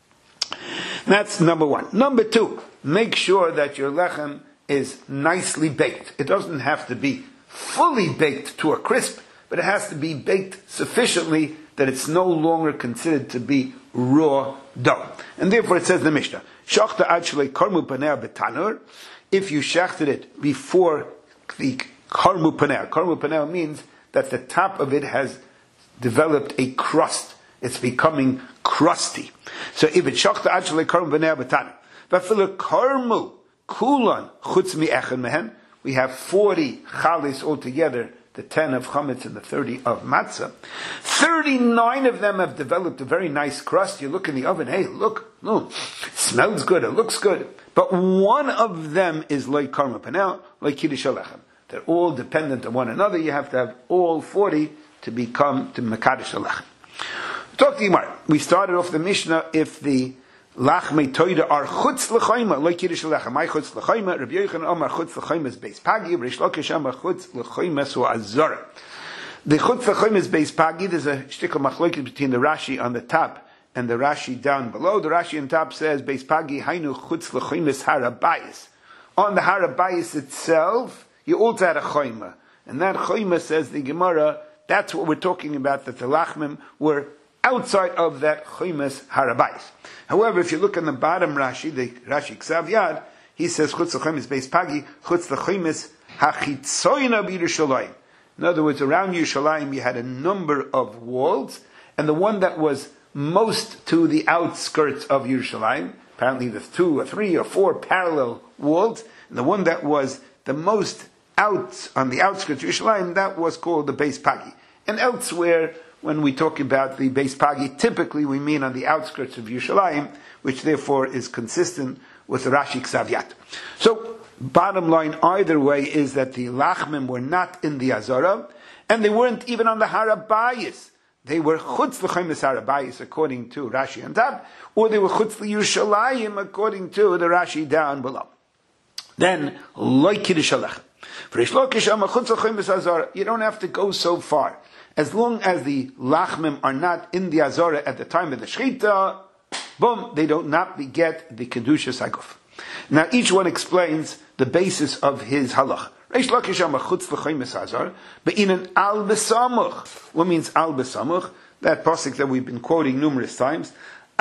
That's number one. Number two, make sure that your lechem is nicely baked. It doesn't have to be fully baked to a crisp, but it has to be baked sufficiently that it's no longer considered to be raw dough. And therefore it says in the Mishnah, Shachta actually karmu paneh betanur. If you shachted it before the karmu paneh, karmu paneh means that the top of it has developed a crust. It's becoming crusty. So if it's shachta actually karmu paneh betanur, v'afilu karmu kulan chutz mi echen mehen, we have forty chalis altogether, the ten of chametz and the thirty of matzah. Thirty-nine of them have developed a very nice crust. You look in the oven, hey, look, look, it smells good, it looks good. But one of them is like karma panel, like kiddush alechem. They're all dependent on one another. You have to have all forty to become to mekadosh alechem. Talk to Gemara. We started off the Mishnah, if the lachmei toida are chutz l'chayma, like kiddush alechem. My chutz l'chayma, Rabbi Yochanan Amar chutz l'chayma is beis pagi, Rish Lakish Amar chutz l'chayma so azara. The chutz l'chayma is beis pagi. There's a shtickle machlokes between the Rashi on the top and the Rashi down below. The Rashi on top says beis pagi hainu chutz l'chayma is harabayis. On the harabayis itself, you also had a chayma, and that chayma, says the Gemara, that's what we're talking about, that the lachmim were outside of that chaymas harabayis. However, if you look on the bottom Rashi, the Rashi Ksav Yad, he says chutz l'chaymas beis pagi, chutz l'chaymas hachitzoyna b'Yerushalayim. In other words, around Yerushalayim you had a number of walls, and the one that was most to the outskirts of Yerushalayim, apparently there's two or three or four parallel walls, and the one that was the most out on the outskirts of Yerushalayim, that was called the beis pagi. And elsewhere, when we talk about the beis pagi, typically we mean on the outskirts of Yerushalayim, which therefore is consistent with the Rashi Ksav Yad. So, bottom line either way is that the lachmim were not in the Azara, and they weren't even on the harabayis. They were chutz l'chaymas harabayis according to Rashi on top, or they were chutz l'Yerushalayim according to the Rashi down below. Then, loy kiddush alechem. For Rish Lakish Amar chutz l'chaymas Azara, you don't have to go so far. As long as the lachmim are not in the Azara at the time of the Shechita, boom, they do not beget the Kedushas HaGuf. Now each one explains the basis of his halach. Reish Lakish Amar chutz l'chaymas Azara, be'inan al besamuch. What means al besamuch? That pasuk that we've been quoting numerous times.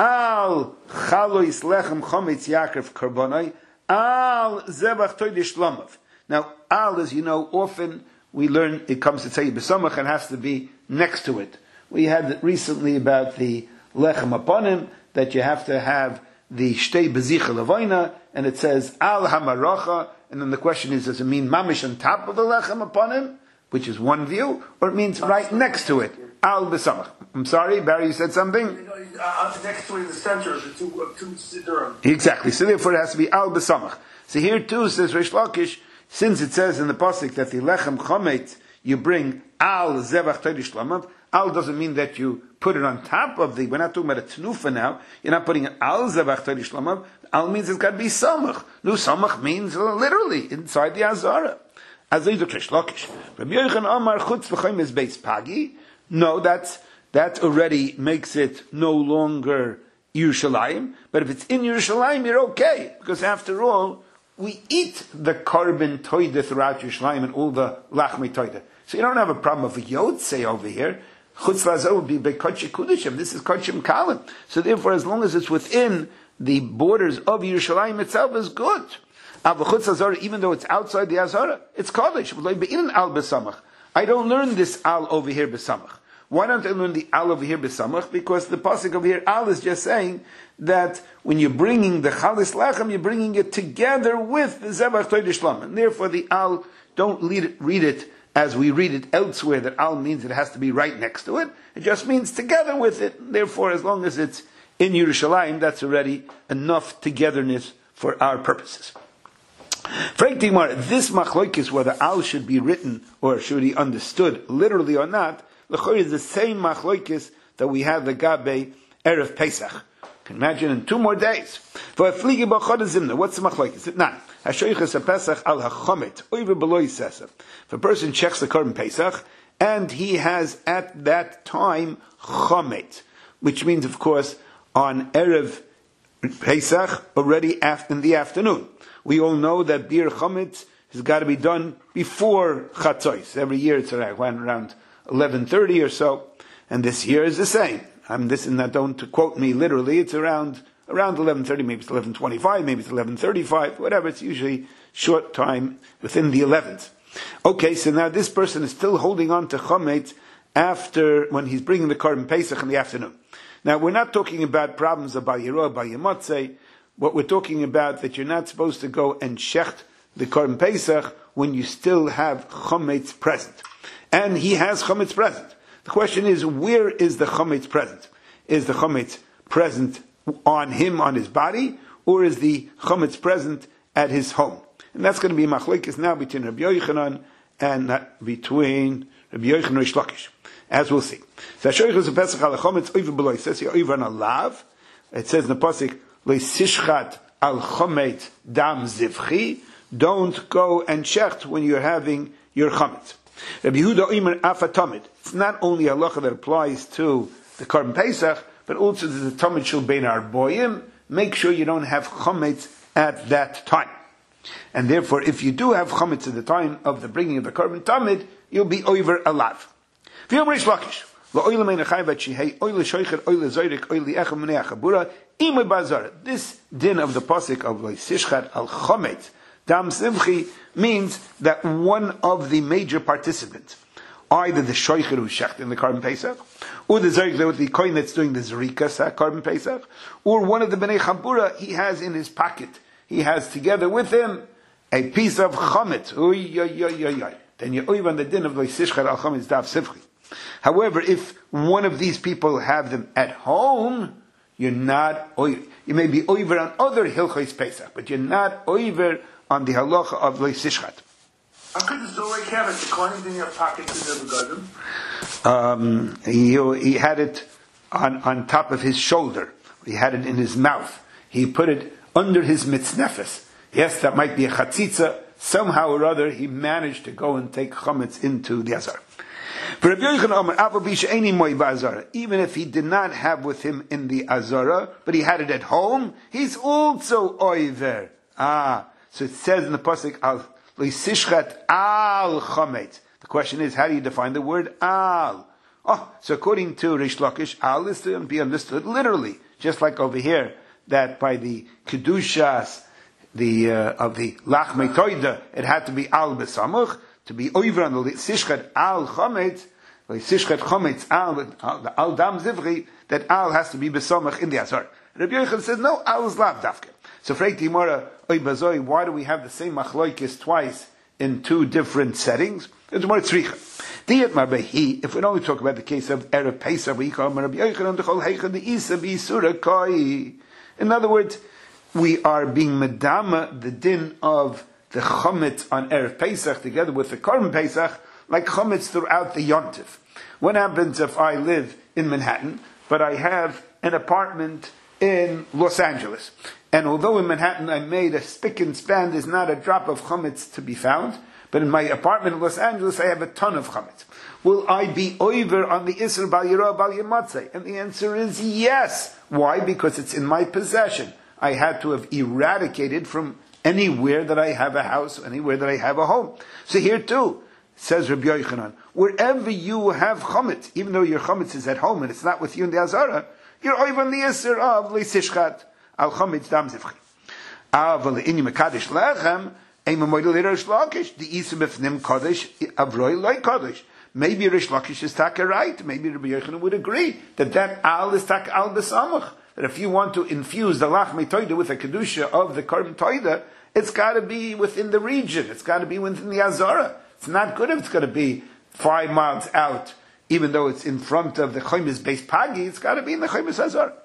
Al chalois lechem chometz yaakov karbonai, al zebach toidish lamav. Now, al, as you know, often we learn it comes to say besamach and has to be next to it. We had recently about the lechem aponim, that you have to have the shtei bezicha levayna, and it says al hamaracha, and then the question is, does it mean mamish on top of the lechem aponim, which is one view, or it means right next to it, al besamach. I'm sorry, Barry, you said something? Uh, next to it in the center of the two, uh, two siddurim. Exactly, so therefore it has to be al besamach. So here too, says Rish Lakish, since it says in the pasuk that the lechem chomet you bring al zevach toidish lamav, al doesn't mean that you put it on top of the. We're not talking about a tnufa now. You're not putting an al zevach toidish lamav. Al means it's got to be samach. No, samach means uh, literally inside the azara. As the Rish Lakish, Rabbi Yochanan Amar chutz l'chaymas beis pagi. No, that's that already makes it no longer Yerushalayim. But if it's in Yerushalayim, you're okay, because after all, we eat the carbon toida throughout Yerushalayim and all the lachmei toida. So you don't have a problem of a yotzei over here. Chutz lazar would be bekotche kudishim. This is kotchim kalim. So therefore, as long as it's within the borders of Yerushalayim itself, is good. But chutz lazar, even though it's outside the azara, it's kodesh. al besamach. I don't learn this al over here besamach. Why don't I learn the al over here besamach? Because the pasuk over here, al is just saying that when you're bringing the chalis lachem, you're bringing it together with the zebach toidish lam. And therefore the al, don't read it, read it as we read it elsewhere, that al means it has to be right next to it. It just means together with it. Therefore, as long as it's in Yerushalayim, that's already enough togetherness for our purposes. Frank Dimar, this machlokes, whether al should be written or should be understood literally or not, l'chor is the same machlokes that we have the gabe erev Pesach. You can imagine in two more days. What's the machlokes? It's not. Hashoiches HaPesach al HaChomet, oiver beloy sesa. If a person checks the Korban Pesach, and he has at that time Chomet, which means, of course, on Erev Pesach, already in the afternoon. We all know that Bir Chomet has got to be done before Chatzos. Every year it's around eleven thirty or so, and this year is the same. I'm this and that. Don't quote me literally. It's around around eleven thirty, maybe it's eleven twenty-five, maybe it's eleven thirty-five, whatever. It's usually short time within the eleventh. Okay, so now this person is still holding on to Chomet after when he's bringing the Korban Pesach in the afternoon. Now we're not talking about problems of Bayiro, Bayamotzei. What we're talking about that you're not supposed to go and shecht the Korban Pesach when you still have Chometz present. And he has Chometz present. The question is, where is the Chometz present? Is the Chometz present on him, on his body, or is the Chometz present at his home? And that's going to be machlokes now between Rabbi Yochanan and not between Rabbi Yochanan and Rish Lakish, as we'll see. So Hashoiches HaPesach al HaChometz oiver beloy, it says here oiver on a lav. It says in the pasuk, leisishchat al chomet dam zivchi. Don't go and shecht when you're having your chometz. Rabbi Yehuda oimer afatomid. It's not only a halacha that applies to the Korban Pesach, but also to the Tamid Shel Bein Arboim. Make sure you don't have chometz at that time. And therefore, if you do have chometz at the time of the bringing of the Korban Tamid, you'll be over alav. V'yom Rish Lakish. This din of the pasuk of Sishchat al Chomet Dam Simchi means that one of the major participants, either the shoicher who shecht in the Korban Pesach, or the zayik, the kohen that's doing the zrika Korban Pesach, or one of the bnei Chabura, he has in his pocket, he has together with him a piece of chomet. Uy, uy, uy, uy, uy. Then you're over on the din of Sishchat al Chomet Dam Simchi. However, if one of these people have them at home, you're not, you may be over on other Hilchos Pesach, but you're not over on the halacha of Leisishchat. How could the Zorek have it? The coin in your pocket to never got Um He, he had it on, on top of his shoulder. He had it in his mouth. He put it under his mitznefes. Yes, that might be a chatzitza. Somehow or other, he managed to go and take chametz into the azar. Even if he did not have with him in the azara, but he had it at home, he's also oiver. Ah, so it says in the pasuk al leisishchat al chometz. The question is, how do you define the word al? Oh, so according to Rish Lakish, al is to be understood literally, just like over here that by the kedushas the uh, of the lachmei toida, it had to be al besamuch. To be over on the sishchat al chometz, sishchat chometz al the al dam zivri, that al has to be besamach in the azar. Rabbi Yochanan says no, al is lav dafke. So frei timora oy bazoi, why do we have the same machloikis twice in two different settings? It's more tzricha. Diet marbehi. If we only talk about the case of erev Pesach, we call Rabbi Yochanan the chol heicha the isa b'isura koi. In other words, we are being medama the din of the chometz on Erev Pesach together with the Korban Pesach, like chometz throughout the Yontif. What happens if I live in Manhattan, but I have an apartment in Los Angeles? And although in Manhattan I made a spick and span, there's not a drop of chometz to be found, but in my apartment in Los Angeles I have a ton of chometz. Will I be over on the Isser Bal Yirah Bal Yematzeh? And the answer is yes. Why? Because it's in my possession. I had to have eradicated from anywhere that I have a house, anywhere that I have a home. So here too, says Rabbi Yochanan, wherever you have chometz, even though your chometz is at home and it's not with you in the azara, you're over on the Isser of Leisishchat al chometz dam zivchi. Aval in mekadesh lechem, ein memoidel Rish Lakish, the Isa b'fnim kodesh, avroi loy kodesh. Maybe Rish Lakish is taka right. Maybe Rabbi Yochanan would agree that that al is taka al besamach. That if you want to infuse the lachmei toida with a kedusha of the Korban toida, it's got to be within the region. It's got to be within the azara. It's not good if it's going to be five miles out, even though it's in front of the chomis based pagi. It's got to be in the chomis azara.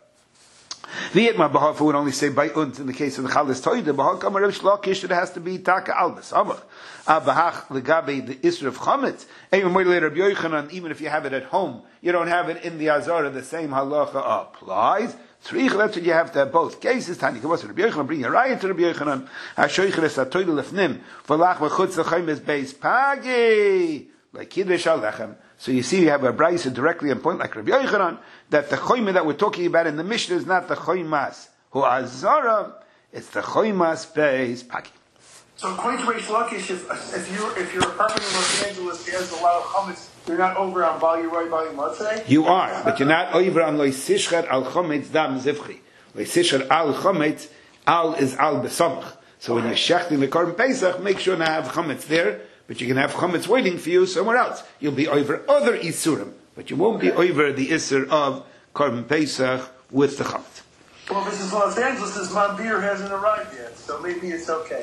The Yitma Bahafa would only say by unt in the case of the chalas toida. Bahakam Rav Shlokish, it has to be taka al besamach. Abahach legabe the isra of chametz. Even if you have it at home, you don't have it in the azara. The same halacha applies. Tzrich, that's what you have to have both cases. Tani Kavos Rabbi Yochanan, bring a riot to Rabbi Yochanan. Hashoichel es atoidu lefnim, v'lach v'chutz l'chaim es beis pagi, like Kiddush al-lechem. So you see, you have a brayso directly on point, like Rabbi Yochanan, that the choyma that we're talking about in the Mishnah is not the choymas hu azara, it's the choymas beis pagi. So according to Reish Lakish, if, if you're if you're apartment in Los Angeles that has a lot of chametz, you're not over on Bali Roy Bali Matzeh? You are, but you're not over on Lo Sishchar al Chometz Dam Zivchi. Lo Sishchar al Chometz, al is al besamach. So okay. When you're shechting the Korban Pesach, make sure to have chometz there, but you can have chometz waiting for you somewhere else. You'll be over other isurim, but you won't okay. be over the isur of Korban Pesach with the chometz. Well, this is Los Angeles. This Manbir hasn't arrived yet, so maybe it's okay.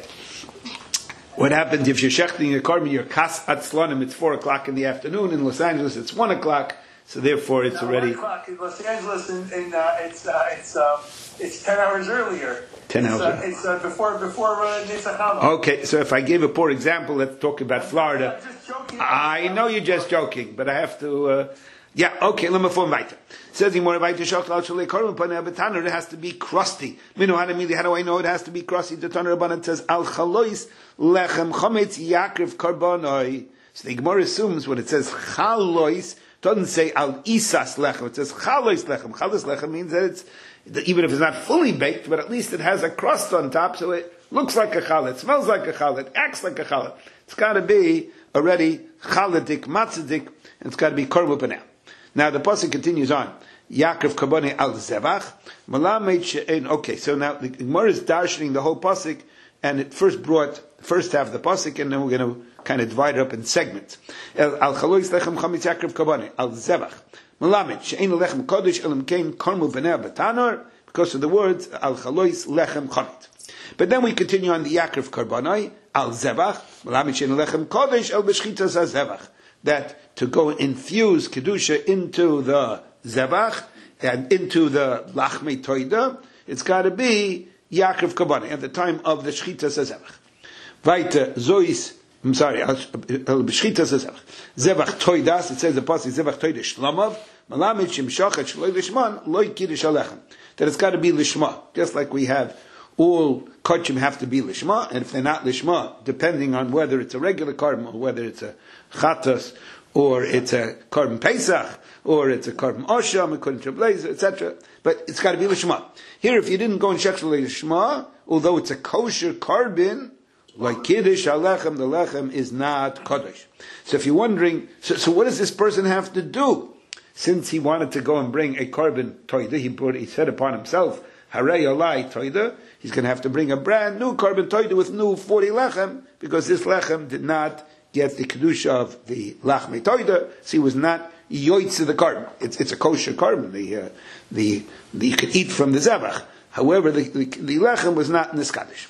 What happens if you're shechting your korban, you're kas atzlanim, it's four o'clock in the afternoon. In Los Angeles, it's one o'clock, so therefore it's no, already... one o'clock in Los Angeles, and, and uh, it's uh, it's uh, it's ten hours earlier. Ten it's, hours uh, earlier. It's uh, before, before uh, Netzach Hama. Okay, so if I gave a poor example, let's talk about Florida. I'm just joking. I know you're just joking, but I have to... Uh, yeah, okay, let me form weiter. Says he more about the shachal shalei korban paneh betaner. It has to be crusty. Minu how do how do I know it has to be crusty? The Tanur Rabbanan says al chalois lechem chometz yakriv korbanoi. So the Gemara assumes when it says chalois doesn't say al isas lechem. It says chalois lechem. Chalois lechem means that it's even if it's not fully baked, but at least it has a crust on top, so it looks like a challah, smells like a challah, acts like a challah. It's got to be already chaladik, matzadik, and it's got to be korban paneh. Now the pasuk continues on. Yaakov kabone al zevach malamed she'en. Okay, so now the Gemara is darshaning the whole pasuk, and it first brought first half of the pasuk, and then we're going to kind of divide it up in segments. Al chalois lechem chametz Yaakov kabone al zevach malamed she'en lechem kodesh elam kein kormu b'nei b'tanor, because of the words al chalois lechem chametz. But then we continue on the Yaakov kabone al zevach malamed she'en lechem kodesh el b'shchitas al zevach, that to go infuse kedusha into the zevach and into the lachmei toida, it's got to be Yaakov kabane at the time of the shchitas zevach. Weiter zois, I'm sorry, shchitas zevach. Zevach toidas. It says the pasuk zevach toida shlamav malamid shimshachet shloi lishman loy kiddush alechem. That it's got to be lishma, just like we have. All kachim have to be lishma, and if they're not lishma, depending on whether it's a regular korban or whether it's a chatas, or it's a korban pesach, or it's a korban osham, according to blazer, et cetera. But it's got to be lishma. Here, if you didn't go and shech lishma, although it's a kosher korban, like kiddush alechem, the lechem is not kodesh. So if you're wondering, so, so what does this person have to do? Since he wanted to go and bring a korban toida, he brought, he said upon himself, Harei Olai Toida, he's going to have to bring a brand new korban toida with new forty lechem, because this lechem did not get the kedusha of the lachmei toida, so he was not yoitz of the korban. It's it's a kosher korban. The uh, the the you could eat from the zevach. However, the, the, the lechem was not in the skadish.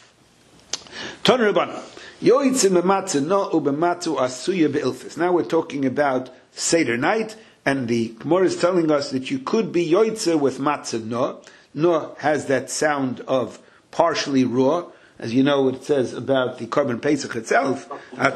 Tanur Rabbanan yoitz in b'matzah no u'b'matzu asuya be'ilfis. Now we're talking about Seder night, and the Gemara is telling us that you could be yoitz with matzah no. No has that sound of partially raw. As you know, what it says about the korban pesach itself.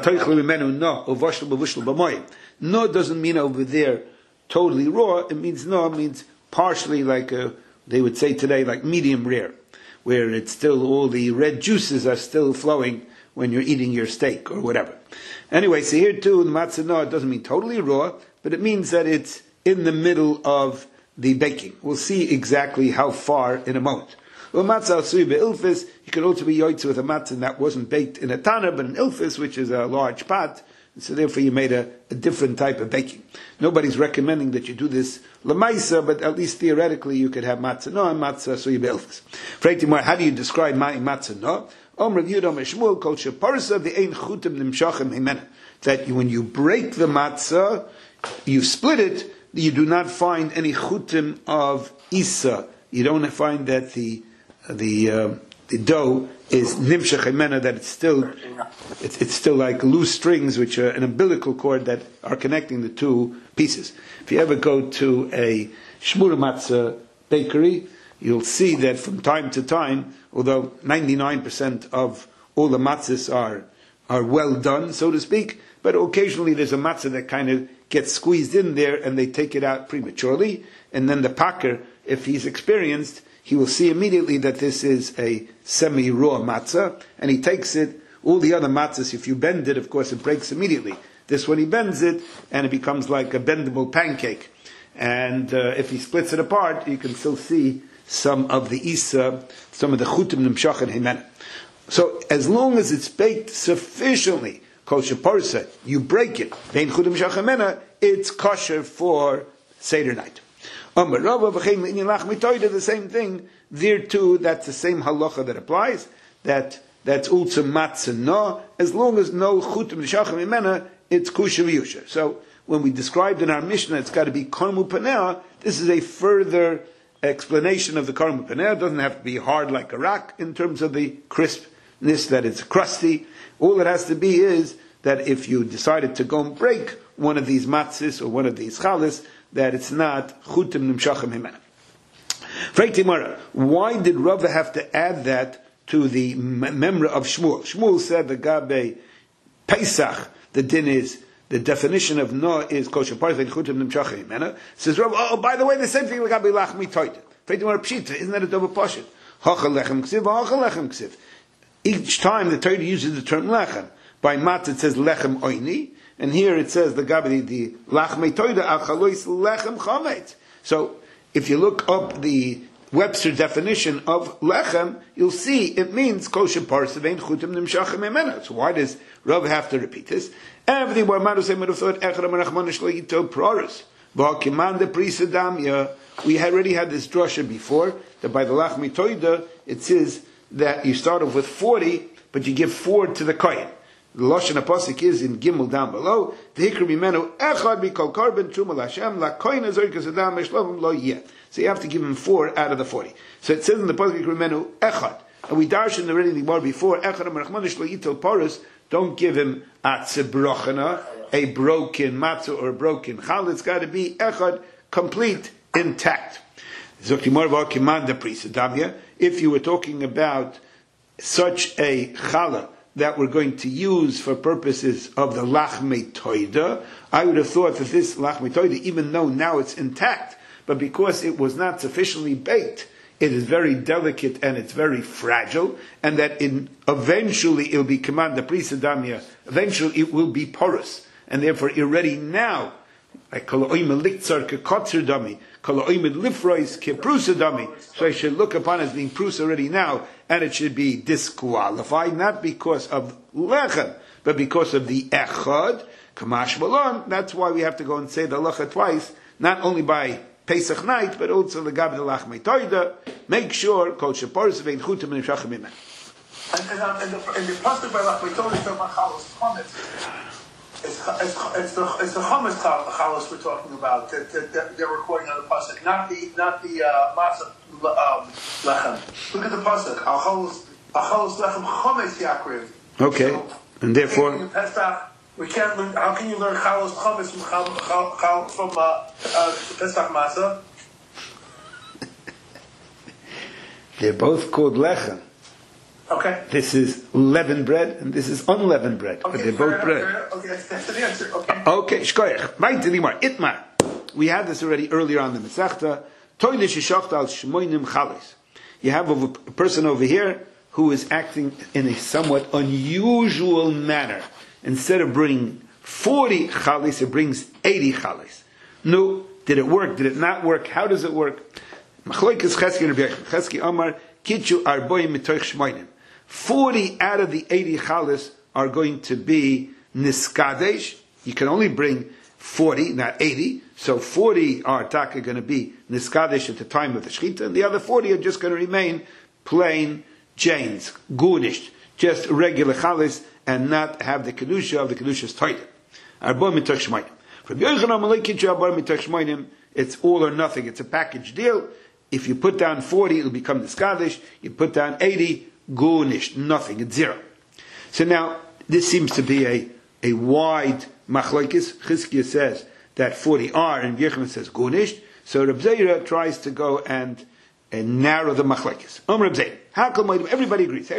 No doesn't mean over there totally raw. It means no, it means partially, like a, they would say today, like medium rare, where it's still all the red juices are still flowing when you're eating your steak or whatever. Anyway, so here too, the matzah no, it doesn't mean totally raw, but it means that it's in the middle of the baking. We'll see exactly how far in a moment. Well, matzah asui be'ilfis, you could also be yoitz with a matzah that wasn't baked in a tanner, but an ilfis, which is a large pot, so therefore you made a, a different type of baking. Nobody's recommending that you do this lemaisa, but at least theoretically you could have matzah no and matzah asui be'ilfis. Freitimor, how do you describe my matzah no? Om Rav Yehuda Meshmuel kol sheparsa the ein chutim nimshachem himena. That you, when you break the matzah, you split it, you do not find any chutim of isa. You don't find that the the uh, the dough is nimshach himena, that it's still it's, it's still like loose strings, which are an umbilical cord that are connecting the two pieces. If you ever go to a shmura matzah bakery, you'll see that from time to time, although ninety-nine percent of all the matzahs are are well done, so to speak, but occasionally there's a matzah that kind of gets squeezed in there and they take it out prematurely, and then the packer if he's experienced, he will see immediately that this is a semi-raw matzah, and he takes it. All the other matzahs, if you bend it, of course, it breaks immediately. This one, he bends it, and it becomes like a bendable pancake. And uh, if he splits it apart, you can still see some of the isa, some of the chutim nimshach and himena. So, as long as it's baked sufficiently, kol sheparsa, you break it, vein chutim nimshach himena, it's kosher for Seder night. The same thing, there too, that's the same halacha that applies, that that's also matzah no, as long as no chutim nishachim imena, it's kusha v'yusha. So, when we described in our Mishnah, it's got to be karmu paneh, this is a further explanation of the karmu paneh. It doesn't have to be hard like a rock in terms of the crispness, that it's crusty. All it has to be is that if you decided to go and break one of these matzahs or one of these chalas, that it's not chutim nimshachim himena. Freitimara, why did Rava have to add that to the memra of Shmuel? Shmuel said the gabe Pesach, the din is, the definition of no is kosher parsa and chutim nimshachim himena. Says Rava, oh, by the way, the same thing like gabe lachmi toita. Freitimara pshita, isn't that a double pashit? Hacha lechem ksiv, hacha lechem ksiv. Each time the Torah uses the term lechem. By mat it says lechem oini, and here it says the gabi the lachmei toida achalois lechem chametz. So if you look up the Webster definition of lechem, you'll see it means kosher parsa vein chutim nimshachim emena. So why does Rav have to repeat this? Everything where Manu say might have thought echad amarachman shleito proris v'hakiman de prisadamya. We had already had this drasha before that by the lachmei toida it says that you start off with forty, but you give four to the kohen. The Lashon HaPasuk is in Gimel down below. V'hikra mimenu echad mikol karben truma l'Hashem la'koyin azorkas adam meshlavim lo yeh. So you have to give him four out of the forty. So it says in the Pasuk v'hikra mimenu echad. And we darshan already the more before echad amarachmanish lo yitel paras. Don't give him atzeh brochana, a broken matzah or a broken chal. It's got to be echad, complete, intact. If you were talking about such a challah that we're going to use for purposes of the lachmei toida, I would have thought that this lachmei toida, even though now it's intact, but because it was not sufficiently baked, it is very delicate and it's very fragile, and that in, eventually it will be command the prisadamia, eventually it will be porous, and therefore already now, like koloim liktzar kekotzer dami, koloim lifrois keprusa dami. So I should look upon it as being prus already now, and it should be disqualified, not because of lechem, but because of the echad, kamash malon. That's why we have to go and say the halacha twice, not only by Pesach night, but also the gab the lachmei toida. Make sure kol shepors vein chutim nimshachim imen. And and um, and the and the pasuk by lachmei toida is about chalos chametz. It's, it's, it's the it's the chametz chalos we're talking about that, that, that they're recording on the pasuk, not the not the uh, matzah um, lechem. Look at the pasuk. Al chalos al chalos lechem chametz yakriv. Okay, so, and therefore in Pesach, we can't learn. How can you learn chalos chametz from chal, chal, chal, from uh, uh, Pesach matzah? They're both called lechem. Okay. This is leavened bread and this is unleavened bread, okay, but they're both bread. Enough, okay, that's, that's the answer. Okay. Okay, shkoyach. Right to the Gemara. Itmar. We had this already earlier on the Masechta. Toile shishachta al shmoinim chalis. You have a person over here who is acting in a somewhat unusual manner. Instead of bringing forty chalis, it brings eighty chalis. No, did it work? Did it not work? How does it work? Machloikes Cheski and Rebbe Cheski Amar Kitchu arboim mitoich shmoinim. Forty out of the eighty chalas are going to be niskadesh. You can only bring forty, not eighty. So forty are taka going to be niskadesh at the time of the shechita, and the other forty are just going to remain plain jains, gunished, just regular chalas, and not have the kedusha of the kedusha's toilet. Arboim mitoich shmoinim. From Yochanan Malay Kitchu arboim mitoich shmoinim, it's all or nothing. It's a package deal. If you put down forty, it'll become niskadesh. You put down eighty. Gunish, nothing, it's zero. So now, this seems to be a, a wide machlokes. Chizkiah says that forty are, and Yochanan says gunish. So Reb Zeira tries to go and, and narrow the machlokes. Um, Reb Zeira, how come everybody agrees?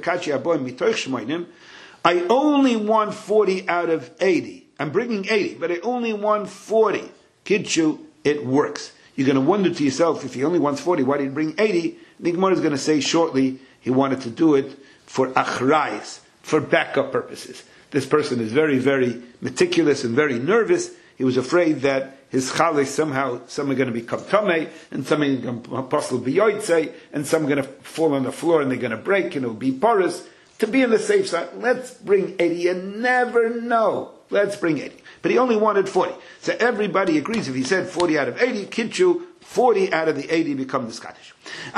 I only want forty out of eighty. I'm bringing eighty, but I only want forty. Kidshu, it works. you're going to wonder to yourself, if he only wants forty, why did he bring eighty? The Gemara is going to say shortly, he wanted to do it for achrayis, for backup purposes. This person is very, very meticulous and very nervous. He was afraid that his chalik somehow, some are going to become tamei, and some are going to apostle biyotzei, and some are going to fall on the floor and they're going to break, and it'll be porous. To be on the safe side, let's bring eighty. You never know. Let's bring eighty. But he only wanted forty. So everybody agrees. If he said forty out of eighty, kitchu, forty out of the eighty become the Scottish.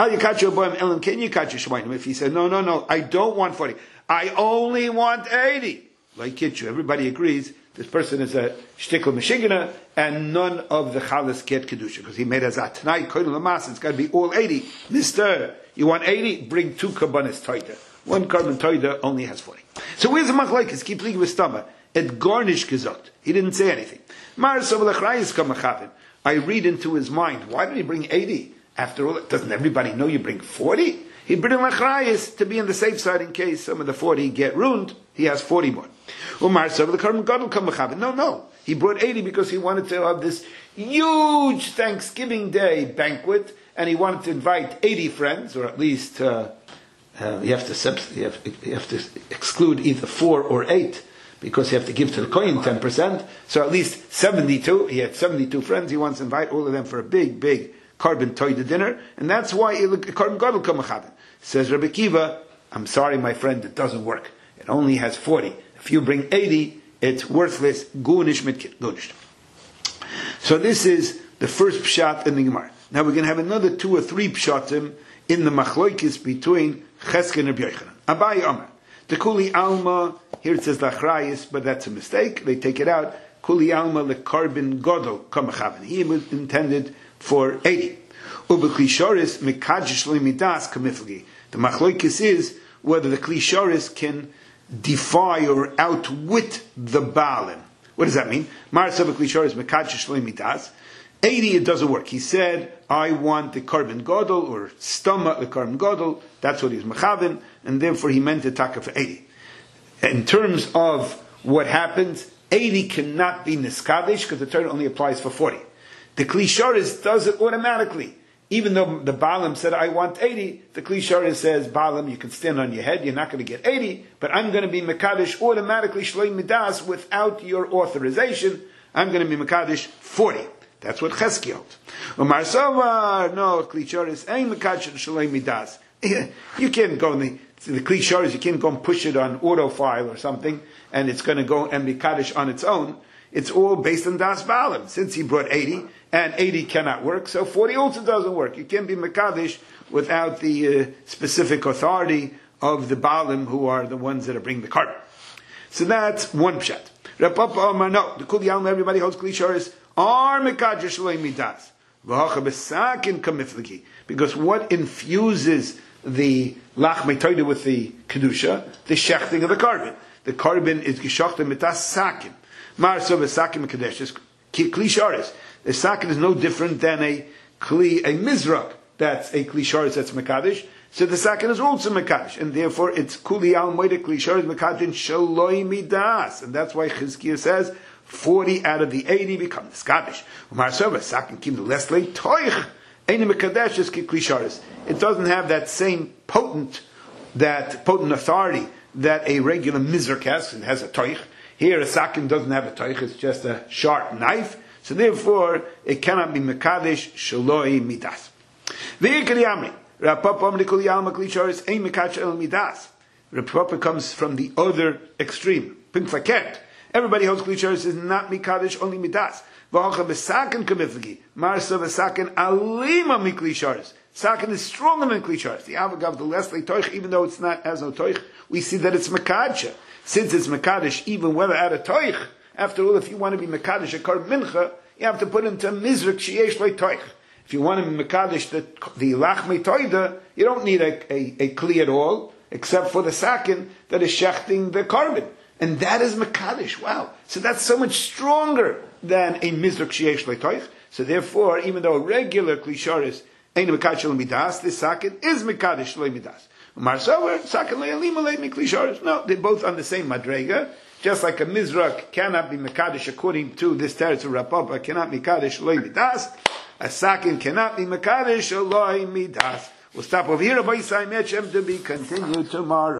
If he said, no, no, no, I don't want forty. I only want eighty. Like kitchu, everybody agrees. This person is a shtickle meshigana, and none of the chalas get kedusha, because he made a zat. Tonight, koil lamas, it's got to be all eighty. Mister, you want eighty? Bring two karbanis toida. One carbon toida only has forty. So where's the machlokes? Keep league with stama. Et garnish gezot. He didn't say anything. Mar sovelachrayis kamachavin. I read into his mind. Why did he bring eighty? After all, doesn't everybody know you bring forty? He bring lachrayis to be on the safe side in case some of the forty get ruined. He has forty more. Umar sovelacharm gadol kamachavin. No, no. He brought eighty because he wanted to have this huge Thanksgiving Day banquet, and he wanted to invite eighty friends, or at least. Uh, Uh, you have to you have, you have to exclude either four or eight, because you have to give to the kohen ten percent. So at least seventy-two. He had seventy-two friends. He wants to invite all of them for a big, big carbon toida dinner, and that's why carbon gadol kamachavin. Says Rabbi Kiva, I'm sorry, my friend, it doesn't work. It only has forty. If you bring eighty, it's worthless. Gunish mitkit gunish. So this is the first pshat in the Gemara. Now we're going to have another two or three pshatim in the machloikis between Cheskel and Rabbi Yochanan. Abai Omer. The Kuli Alma, here it says Lachrayis, but that's a mistake. They take it out. Kuli Alma lekarbin godol kamachavin. He was intended for eighty. Ubeklishoris mekajish lemidas kamifli. The machloikis is whether the klishoris can defy or outwit the Baalim. What does that mean? Mar sabeklishoris mekajish lemidas. eighty, it doesn't work. He said, I want the carbon godol, or stomach the carbon godol. That's what he was machavin, and therefore he meant the taka for eighty. In terms of what happens, eighty cannot be niskadish, because the Torah only applies for forty. The klisharis does it automatically. Even though the Baalim said, I want eighty, the klisharis says, Baalim, you can stand on your head, you're not going to get eighty, but I'm going to be mekadesh automatically, shloi midas, without your authorization. I'm going to be mekadesh forty. That's what Chesky holds. Umar Sovar, no, Klisharis, ain't Mekadesh Shalei Midas. You can't go in the, the Klisharis, you can't go and push it on autofile or something, and it's going to go and be Kaddish on its own. It's all based on Das Baalim. Since he brought eighty, and eighty cannot work, so forty also doesn't work. You can't be Mekadesh without the uh, specific authority of the Baalim, who are the ones that are bringing the carbon. So that's one pshat. Rapapa Omar, no, the Kuli Alma, everybody holds Klisharis. Are mekadesh loy midas v'hacha b'sakin kamifliki, because what infuses the lachmei toida with the kedusha, the shechting of the carbon. The carbon is geshachta mitas sakin. Mar so b'sakin mekadesh is kli sharis. The sakin is no different than a kli a mizrak. That's a kli sharis that's mekadesh. So the sakin is also mekadesh, and therefore it's kuli al moed kli sharis mekadesh shaloy midas, and that's why Chizkiah says. Forty out of the eighty become the Scottish. It doesn't have that same potent, that potent authority that a regular mizrak has. It has a toich. Here, a sakin doesn't have a toich; it's just a sharp knife. So therefore, it cannot be mekadesh shaloi midas. Rapapa comes from the other extreme. Pink faket. Everybody holds klisharis is not mikadosh, only midas. V'halcha b'sakin kamiflagi. Marsa b'sakin alima miklisharis. Sakin is stronger than klisharis. The avagav, the leslie toich, even though it's not as no toich, we see that it's mekadsha. Since it's mekadosh, even whether at a toich. After all, if you want to be mekadosh a kar mincha, you have to put into mizrak sheyesh le toich. If you want to be mekadosh the the lachmei toida, you don't need a, a, a kli at all, except for the sakin that is shechting the carbon. And that is Mekadesh. Wow. So that's so much stronger than a Mizrak Sheyesh Leitoich. So therefore, even though a regular Klisharis ain't Mekadesh Midas, this Sakin is Mekadesh Midas. Marsover, Sakin Le'alim Le'im Klisharis. No, they're both on the same Madrega. Just like a Mizrak cannot be Mekadesh according to this territory Rapapa, cannot be Mekadesh Midas. A sakin cannot be mekadesh Eloi midas. We'll stop over here. To be continued tomorrow.